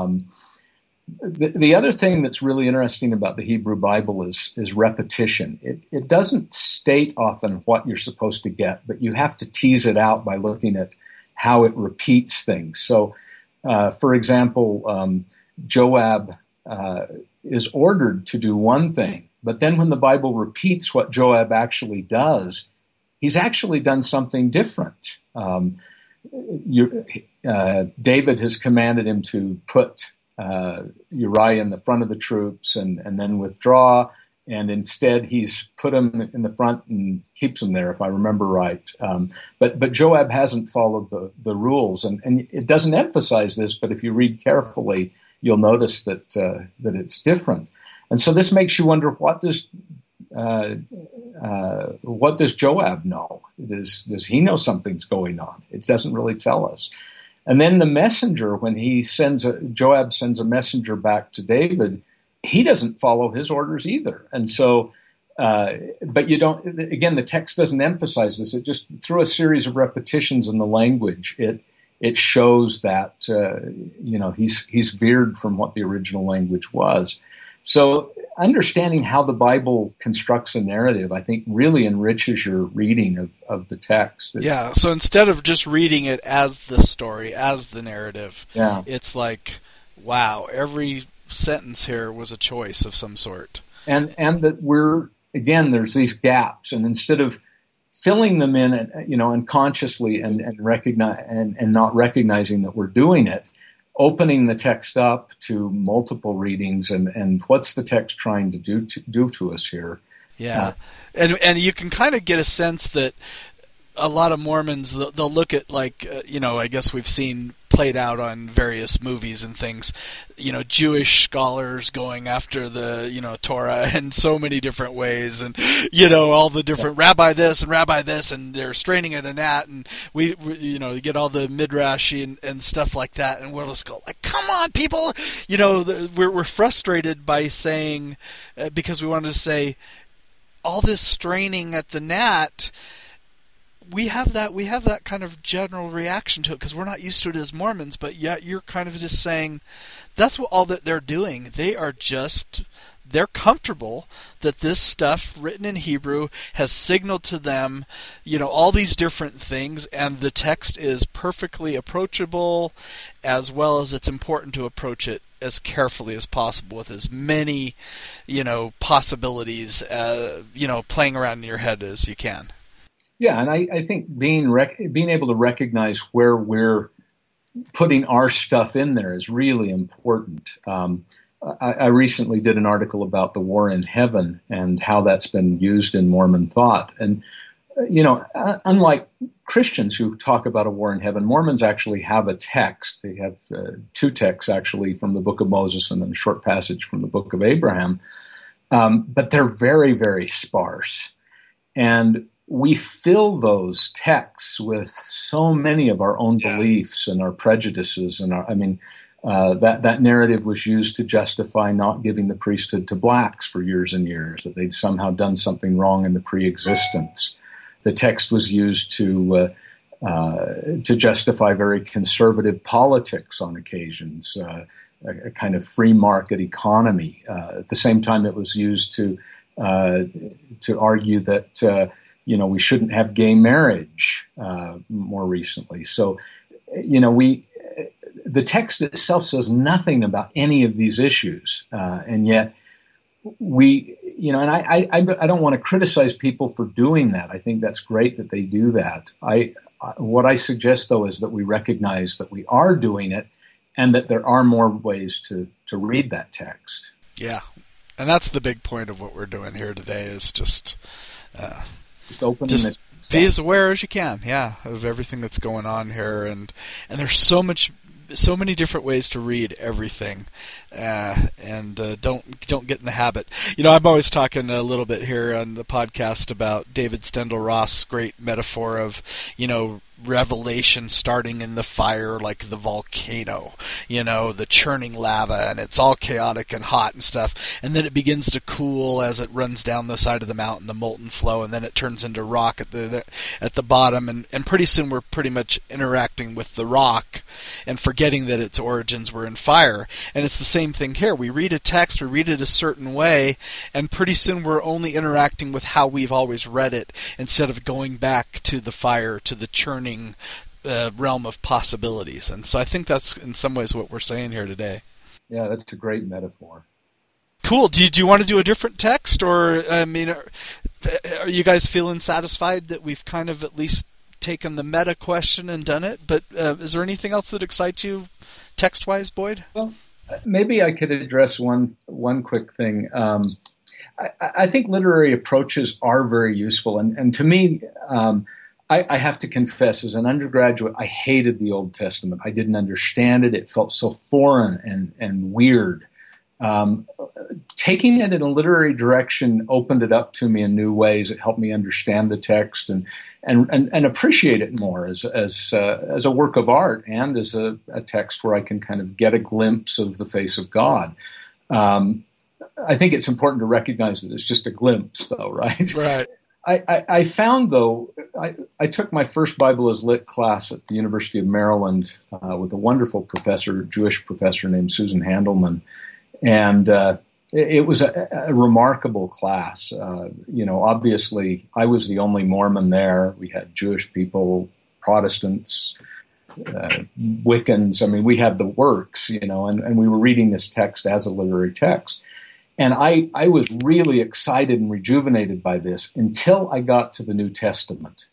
The other thing that's really interesting about the Hebrew Bible is repetition. It doesn't state often what you're supposed to get, but you have to tease it out by looking at how it repeats things. So, for example, Joab is ordered to do one thing, but then when the Bible repeats what Joab actually does, he's actually done something different. David has commanded him to put Uriah in the front of the troops and then withdraw, and instead he's put him in the front and keeps him there, if I remember right. But Joab hasn't followed the rules, and it doesn't emphasize this, but if you read carefully, you'll notice that it's different. And so this makes you wonder, what does Joab know? Does he know something's going on? It doesn't really tell us. And then the messenger, when Joab sends a messenger back to David, he doesn't follow his orders either. And so, but you don't. Again, the text doesn't emphasize this. It just, through a series of repetitions in the language, it shows that he's veered from what the original language was. So understanding how the Bible constructs a narrative, I think, really enriches your reading of the text. Yeah, so instead of just reading it as the story, as the narrative, it's like, wow, every sentence here was a choice of some sort. And that there's these gaps, and instead of filling them in, unconsciously and not recognizing that we're doing it, opening the text up to multiple readings and what's the text trying to do to us here. Yeah. And you can kind of get a sense that a lot of Mormons, they'll look at, like, I guess we've seen played out on various movies and things, Jewish scholars going after the, Torah in so many different ways, and, all the different rabbi this, and they're straining at a gnat, and we you get all the midrash and stuff like that, and we'll just go, like, come on, people! We're frustrated by saying, because we wanted to say, all this straining at the gnat, we have that kind of general reaction to it because we're not used to it as Mormons, but yet you're kind of just saying that's what all that they're doing. They're comfortable that this stuff written in Hebrew has signaled to them, all these different things, and the text is perfectly approachable, as well as it's important to approach it as carefully as possible with as many, possibilities, playing around in your head as you can. Yeah, and I think being able to recognize where we're putting our stuff in there is really important. I recently did an article about the war in heaven and how that's been used in Mormon thought. And, unlike Christians who talk about a war in heaven, Mormons actually have a text. They have two texts, actually, from the Book of Moses and then a short passage from the Book of Abraham. But they're very, very sparse. And we fill those texts with so many of our own beliefs and our prejudices, and that narrative was used to justify not giving the priesthood to blacks for years and years, that they'd somehow done something wrong in the pre-existence. The text was used to justify very conservative politics on occasions, a kind of free market economy. At the same time, it was used to argue that we shouldn't have gay marriage more recently. So, the text itself says nothing about any of these issues, and yet and I don't want to criticize people for doing that. I think that's great that they do that. What I suggest, though, is that we recognize that we are doing it, and that there are more ways to read that text. Yeah, and that's the big point of what we're doing here today, is just opening it. Be as aware as you can, of everything that's going on here, and there's so much so many different ways to read everything, and don't get in the habit. I'm always talking a little bit here on the podcast about David Stendhal-Roth's great metaphor of, revelation starting in the fire like the volcano, the churning lava, and it's all chaotic and hot and stuff, and then it begins to cool as it runs down the side of the mountain, the molten flow, and then it turns into rock at the bottom, and pretty soon we're pretty much interacting with the rock and forgetting that its origins were in fire. And it's the same thing here. We read a text, we read it a certain way, and pretty soon we're only interacting with how we've always read it instead of going back to the fire, to the churning realm of possibilities. And so I think that's in some ways what we're saying here today. Yeah, that's a great metaphor. Cool. Do you want to do a different text, or are you guys feeling satisfied that we've kind of at least taken the meta question and done it? But is there anything else that excites you text-wise, Boyd? Well, maybe I could address one quick thing. I think literary approaches are very useful, and to me, I have to confess, as an undergraduate, I hated the Old Testament. I didn't understand it. It felt so foreign and weird. Taking it in a literary direction opened it up to me in new ways. It helped me understand the text and appreciate it more as a work of art and as a text where I can kind of get a glimpse of the face of God. I think it's important to recognize that it's just a glimpse, though, right? Right. I found, though, I took my first Bible as Lit class at the University of Maryland with a wonderful professor, Jewish professor named Susan Handelman. And it was a remarkable class. Obviously, I was the only Mormon there. We had Jewish people, Protestants, Wiccans. I mean, we had the works, and we were reading this text as a literary text. And I was really excited and rejuvenated by this until I got to the New Testament.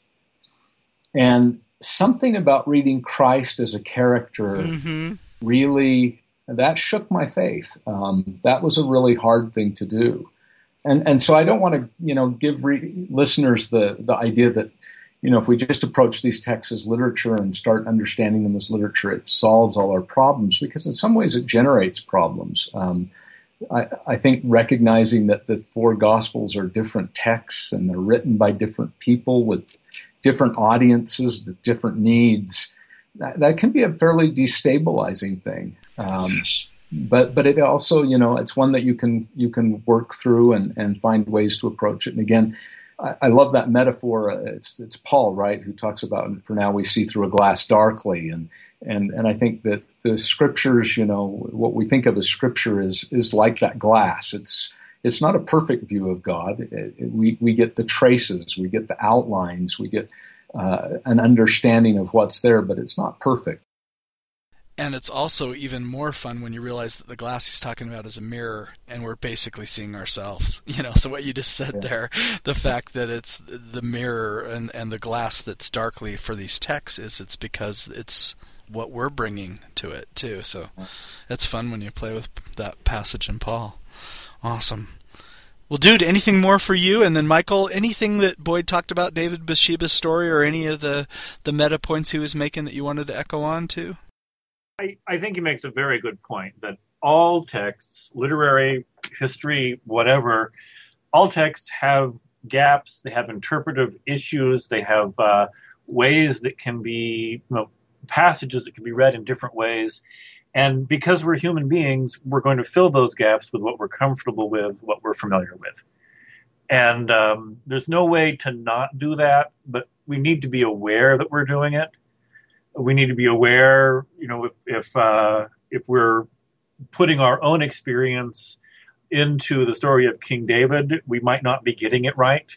And something about reading Christ as a character really, that shook my faith. That was a really hard thing to do. And so I don't want to, give listeners the idea that, if we just approach these texts as literature and start understanding them as literature, it solves all our problems, because in some ways it generates problems. I think recognizing that the four Gospels are different texts and they're written by different people with different audiences, different needs, that can be a fairly destabilizing thing. But it also, it's one that you can work through and find ways to approach it. And again, I love that metaphor. It's Paul, right, who talks about, for now we see through a glass darkly. And I think that the scriptures, what we think of as scripture is like that glass. It's not a perfect view of God. We get the traces, we get the outlines, we get an understanding of what's there, but it's not perfect. And it's also even more fun when you realize that the glass he's talking about is a mirror, and we're basically seeing ourselves. So what you just said there, the fact that it's the mirror and the glass that's darkly for these texts it's because it's what we're bringing to it too. So that's fun when you play with that passage in Paul. Awesome. Well, dude, anything more for you? And then Michael, anything that Boyd talked about, David Bathsheba's story, or any of the meta points he was making that you wanted to echo on to? I think he makes a very good point that all texts, literary, history, whatever, all texts have gaps, they have interpretive issues, they have ways that can be, passages that can be read in different ways. And because we're human beings, we're going to fill those gaps with what we're comfortable with, what we're familiar with. And there's no way to not do that, but we need to be aware that we're doing it. We need to be aware, if we're putting our own experience into the story of King David, we might not be getting it right.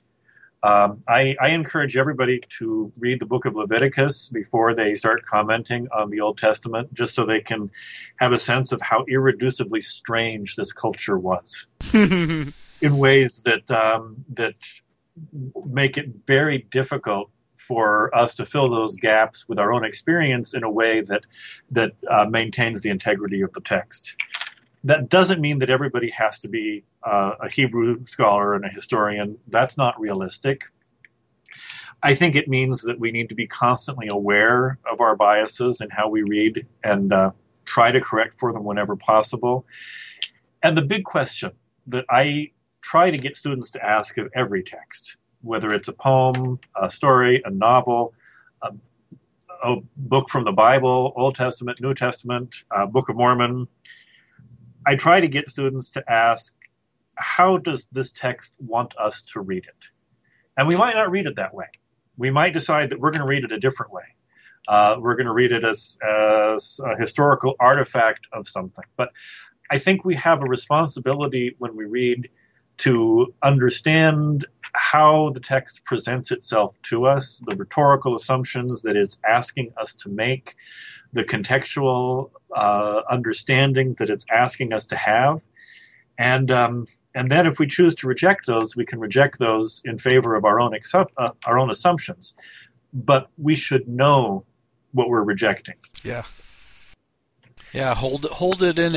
I encourage everybody to read the book of Leviticus before they start commenting on the Old Testament, just so they can have a sense of how irreducibly strange this culture was in ways that make it very difficult for us to fill those gaps with our own experience in a way that maintains the integrity of the text. That doesn't mean that everybody has to be a Hebrew scholar and a historian. That's not realistic. I think it means that we need to be constantly aware of our biases and how we read and try to correct for them whenever possible. And the big question that I try to get students to ask of every text, whether it's a poem, a story, a novel, a book from the Bible, Old Testament, New Testament, Book of Mormon, I try to get students to ask, how does this text want us to read it? And we might not read it that way. We might decide that we're going to read it a different way. We're going to read it as a historical artifact of something. But I think we have a responsibility when we read to understand how the text presents itself to us, the rhetorical assumptions that it's asking us to make, the contextual understanding that it's asking us to have. And then if we choose to reject those, we can reject those in favor of our own assumptions. But we should know what we're rejecting. Yeah. Yeah, hold it in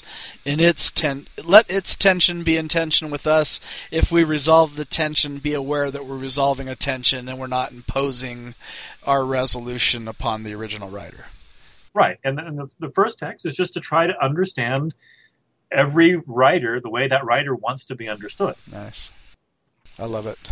let its tension be in tension with us. If we resolve the tension, be aware that we're resolving a tension and we're not imposing our resolution upon the original writer. Right, and the first text is just to try to understand every writer the way that writer wants to be understood. Nice. I love it.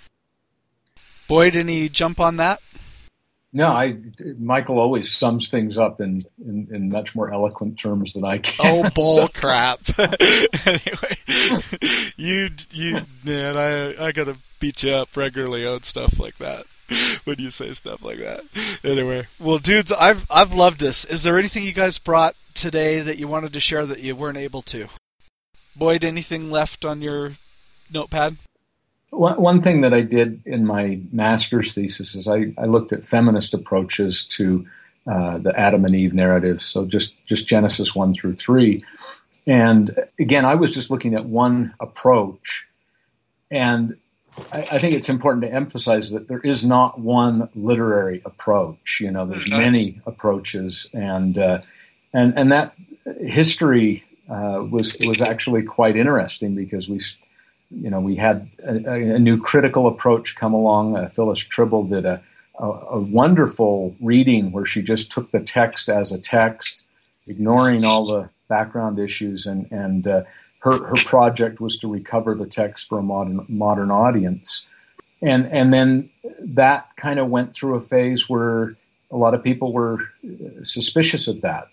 Boyd, any jump on that? No, Michael always sums things up in much more eloquent terms than I can. Oh, bull crap. Anyway, you man, I gotta beat you up regularly on stuff like that when you say stuff like that. Anyway, well, dudes, I've loved this. Is there anything you guys brought today that you wanted to share that you weren't able to? Boyd, anything left on your notepad? One thing that I did in my master's thesis is I looked at feminist approaches to the Adam and Eve narrative, so just Genesis 1 through 3. And again, I was just looking at one approach, and I think it's important to emphasize that there is not one literary approach. You know, there's many approaches, and that history was actually quite interesting because we had a new critical approach come along. Phyllis Tribble did a wonderful reading where she just took the text as a text, ignoring all the background issues, and her project was to recover the text for a modern audience. And then that kind of went through a phase where a lot of people were suspicious of that,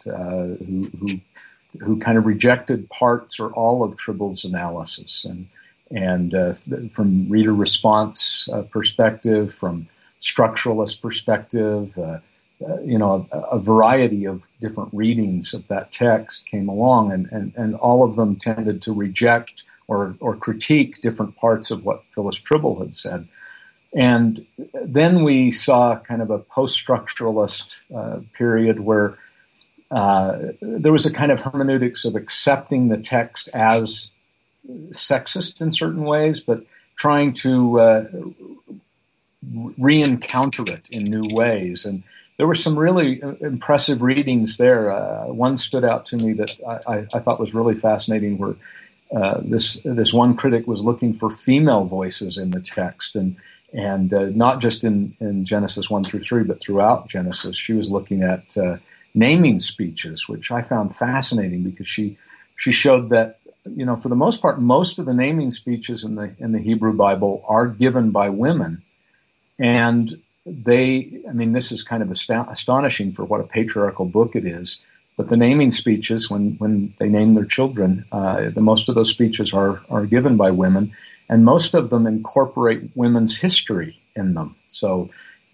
who kind of rejected parts or all of Tribble's analysis. And from reader response perspective, from structuralist perspective, a variety of different readings of that text came along, and all of them tended to reject or critique different parts of what Phyllis Tribble had said. And then we saw kind of a post-structuralist period where there was a kind of hermeneutics of accepting the text as sexist in certain ways, but trying to re-encounter it in new ways. And there were some really impressive readings there. One stood out to me that I thought was really fascinating, where this one critic was looking for female voices in the text, and not just in Genesis 1 through 3, but throughout Genesis. She was looking at naming speeches, which I found fascinating because she showed that, for the most part, most of the naming speeches in the Hebrew Bible are given by women, and this is kind of astonishing for what a patriarchal book it is. But the naming speeches, when they name their children, most of those speeches are given by women, and most of them incorporate women's history in them. So,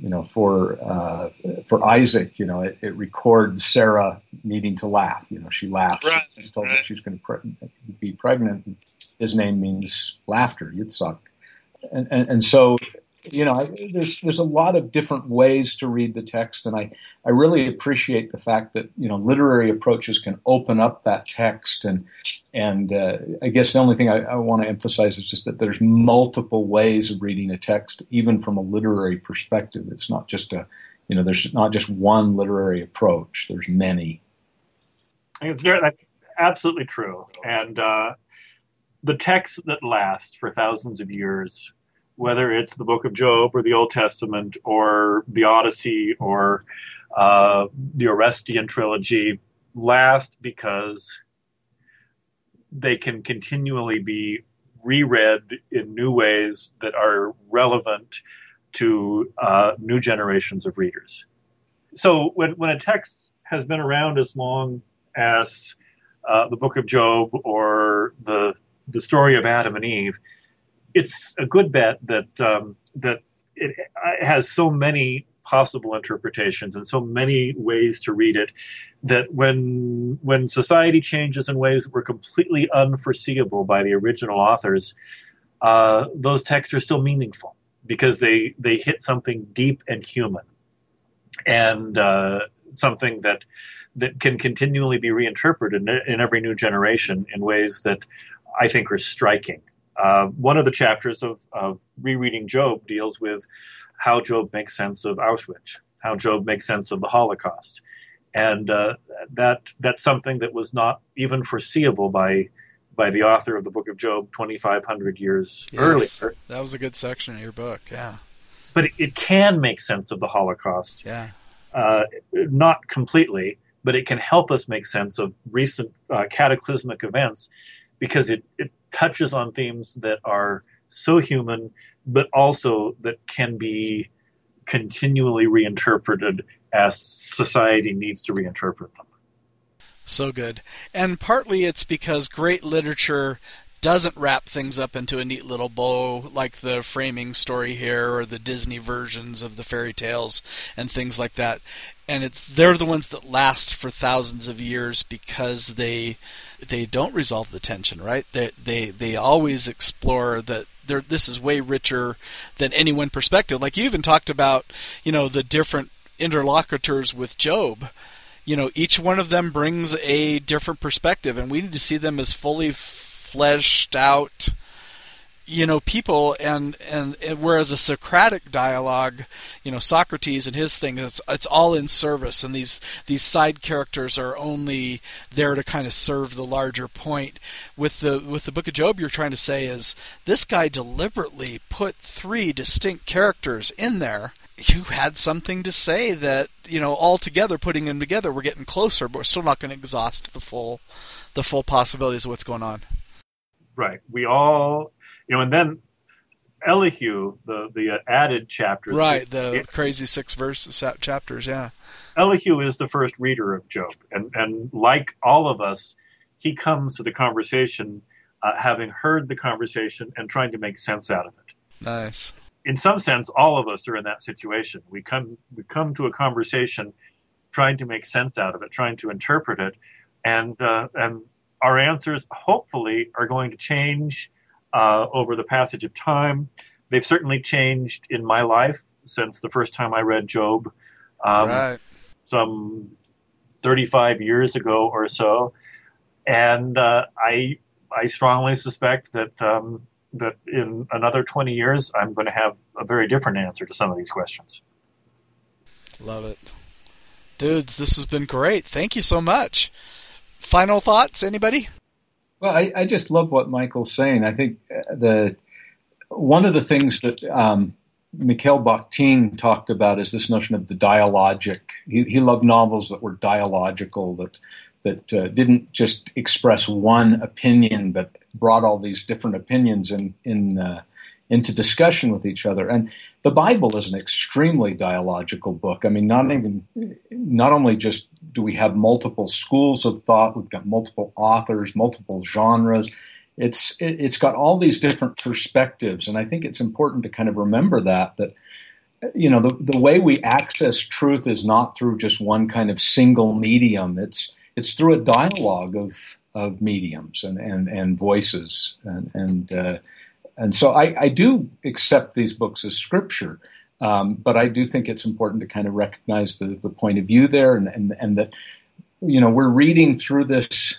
for Isaac, it records Sarah needing to laugh. She laughs. Right. She's told that she's going to be pregnant. And his name means laughter, Yitzhak. And so, there's a lot of different ways to read the text, and I really appreciate the fact that literary approaches can open up that text, and I guess the only thing I want to emphasize is just that there's multiple ways of reading a text, even from a literary perspective. It's not just there's not just one literary approach. There's many. That's absolutely true, and the texts that last for thousands of years whether it's the Book of Job or the Old Testament or the Odyssey or the Orestian trilogy, last because they can continually be reread in new ways that are relevant to new generations of readers. So when a text has been around as long as the Book of Job or the story of Adam and Eve, it's a good bet that that it has so many possible interpretations and so many ways to read it that when society changes in ways that were completely unforeseeable by the original authors, those texts are still meaningful because they hit something deep and human, and something that can continually be reinterpreted in every new generation in ways that I think are striking. One of the chapters of rereading Job deals with how Job makes sense of Auschwitz, how Job makes sense of the Holocaust. And that's something that was not even foreseeable by the author of the Book of Job 2,500 years earlier. That was a good section of your book, yeah. But it can make sense of the Holocaust. Yeah. Not completely, but it can help us make sense of recent cataclysmic events because it touches on themes that are so human, but also that can be continually reinterpreted as society needs to reinterpret them. So good. And partly it's because great literature doesn't wrap things up into a neat little bow like the framing story here or the Disney versions of the fairy tales and things like that. And they're the ones that last for thousands of years because they don't resolve the tension, right? They always explore that this is way richer than any one perspective. Like you even talked about, the different interlocutors with Job. Each one of them brings a different perspective, and we need to see them as fully fleshed out, people. And whereas a Socratic dialogue, Socrates and his thing, it's all in service, and these side characters are only there to kind of serve the larger point. With the Book of Job, you're trying to say is this guy deliberately put three distinct characters in there. You had something to say that, all together, putting them together, we're getting closer, but we're still not going to exhaust the full possibilities of what's going on. Right. We all, and then Elihu, the added chapters. Right, the crazy 6 chapters, yeah. Elihu is the first reader of Job, and like all of us, he comes to the conversation having heard the conversation and trying to make sense out of it. Nice. In some sense, all of us are in that situation. We come to a conversation trying to make sense out of it, trying to interpret it, and our answers hopefully are going to change over the passage of time. They've certainly changed in my life since the first time I read Job, right. Some 35 years ago or so, and I strongly suspect that in another 20 years, I'm going to have a very different answer to some of these questions. Love it. Dudes, this has been great. Thank you so much. Final thoughts, anybody? Well, I just love what Michael's saying. I think one of the things that Mikhail Bakhtin talked about is this notion of the dialogic. He loved novels that were dialogical, that didn't just express one opinion, but brought all these different opinions into discussion with each other. And the Bible is an extremely dialogical book. I mean, not only just do we have multiple schools of thought, we've got multiple authors, multiple genres. It's got all these different perspectives, and I think it's important to kind of remember that the way we access truth is not through just one kind of single medium. It's through a dialogue of mediums and voices, and so I do accept these books as scripture, but I do think it's important to kind of recognize the point of view there, and that we're reading through this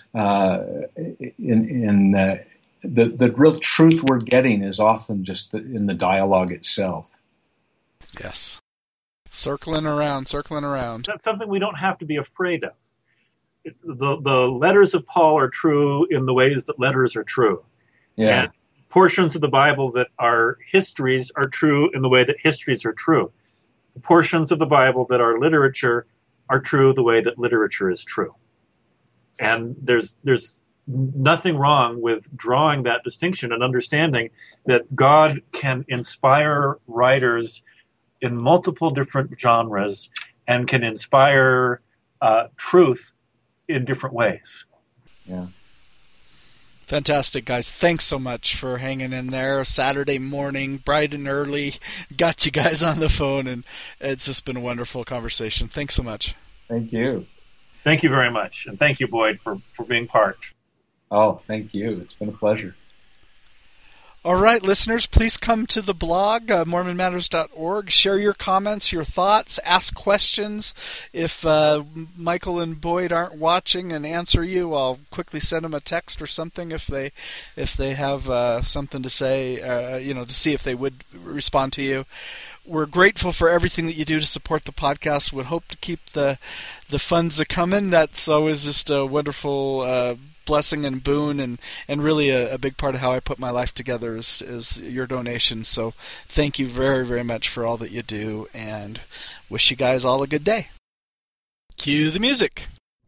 the real truth we're getting is often just in the dialogue itself. Yes, circling around. That's something we don't have to be afraid of. The letters of Paul are true in the ways that letters are true. Yeah. And portions of the Bible that are histories are true in the way that histories are true. The portions of the Bible that are literature are true the way that literature is true. And there's nothing wrong with drawing that distinction and understanding that God can inspire writers in multiple different genres and can inspire truth in different ways. Yeah. Fantastic, guys. Thanks so much for hanging in there. Saturday morning, bright and early. Got you guys on the phone, and it's just been a wonderful conversation. Thanks so much. Thank you. Thank you very much. And thank you, Boyd, for being part. Oh, thank you. It's been a pleasure. All right, listeners, please come to the blog, MormonMatters.org. Share your comments, your thoughts, ask questions. If Michael and Boyd aren't watching and answer you, I'll quickly send them a text or something if they have something to say, to see if they would respond to you. We're grateful for everything that you do to support the podcast. Would hope to keep the funds a-coming. That's always just a wonderful blessing and boon, and really a big part of how I put my life together is your donations. So thank you very, very much for all that you do, and wish you guys all a good day. Cue the music.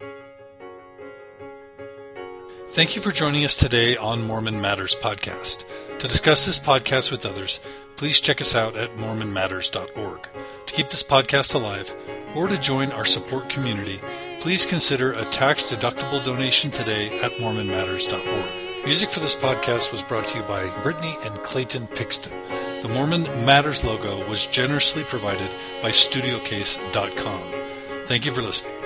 Thank you for joining us today on Mormon Matters Podcast. To discuss this podcast with others, please check us out at MormonMatters.org. To keep this podcast alive, or to join our support community, please consider a tax-deductible donation today at MormonMatters.org. Music for this podcast was brought to you by Brittany and Clayton Pixton. The Mormon Matters logo was generously provided by StudioCase.com. Thank you for listening.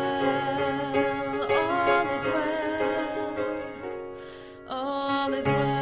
All is well.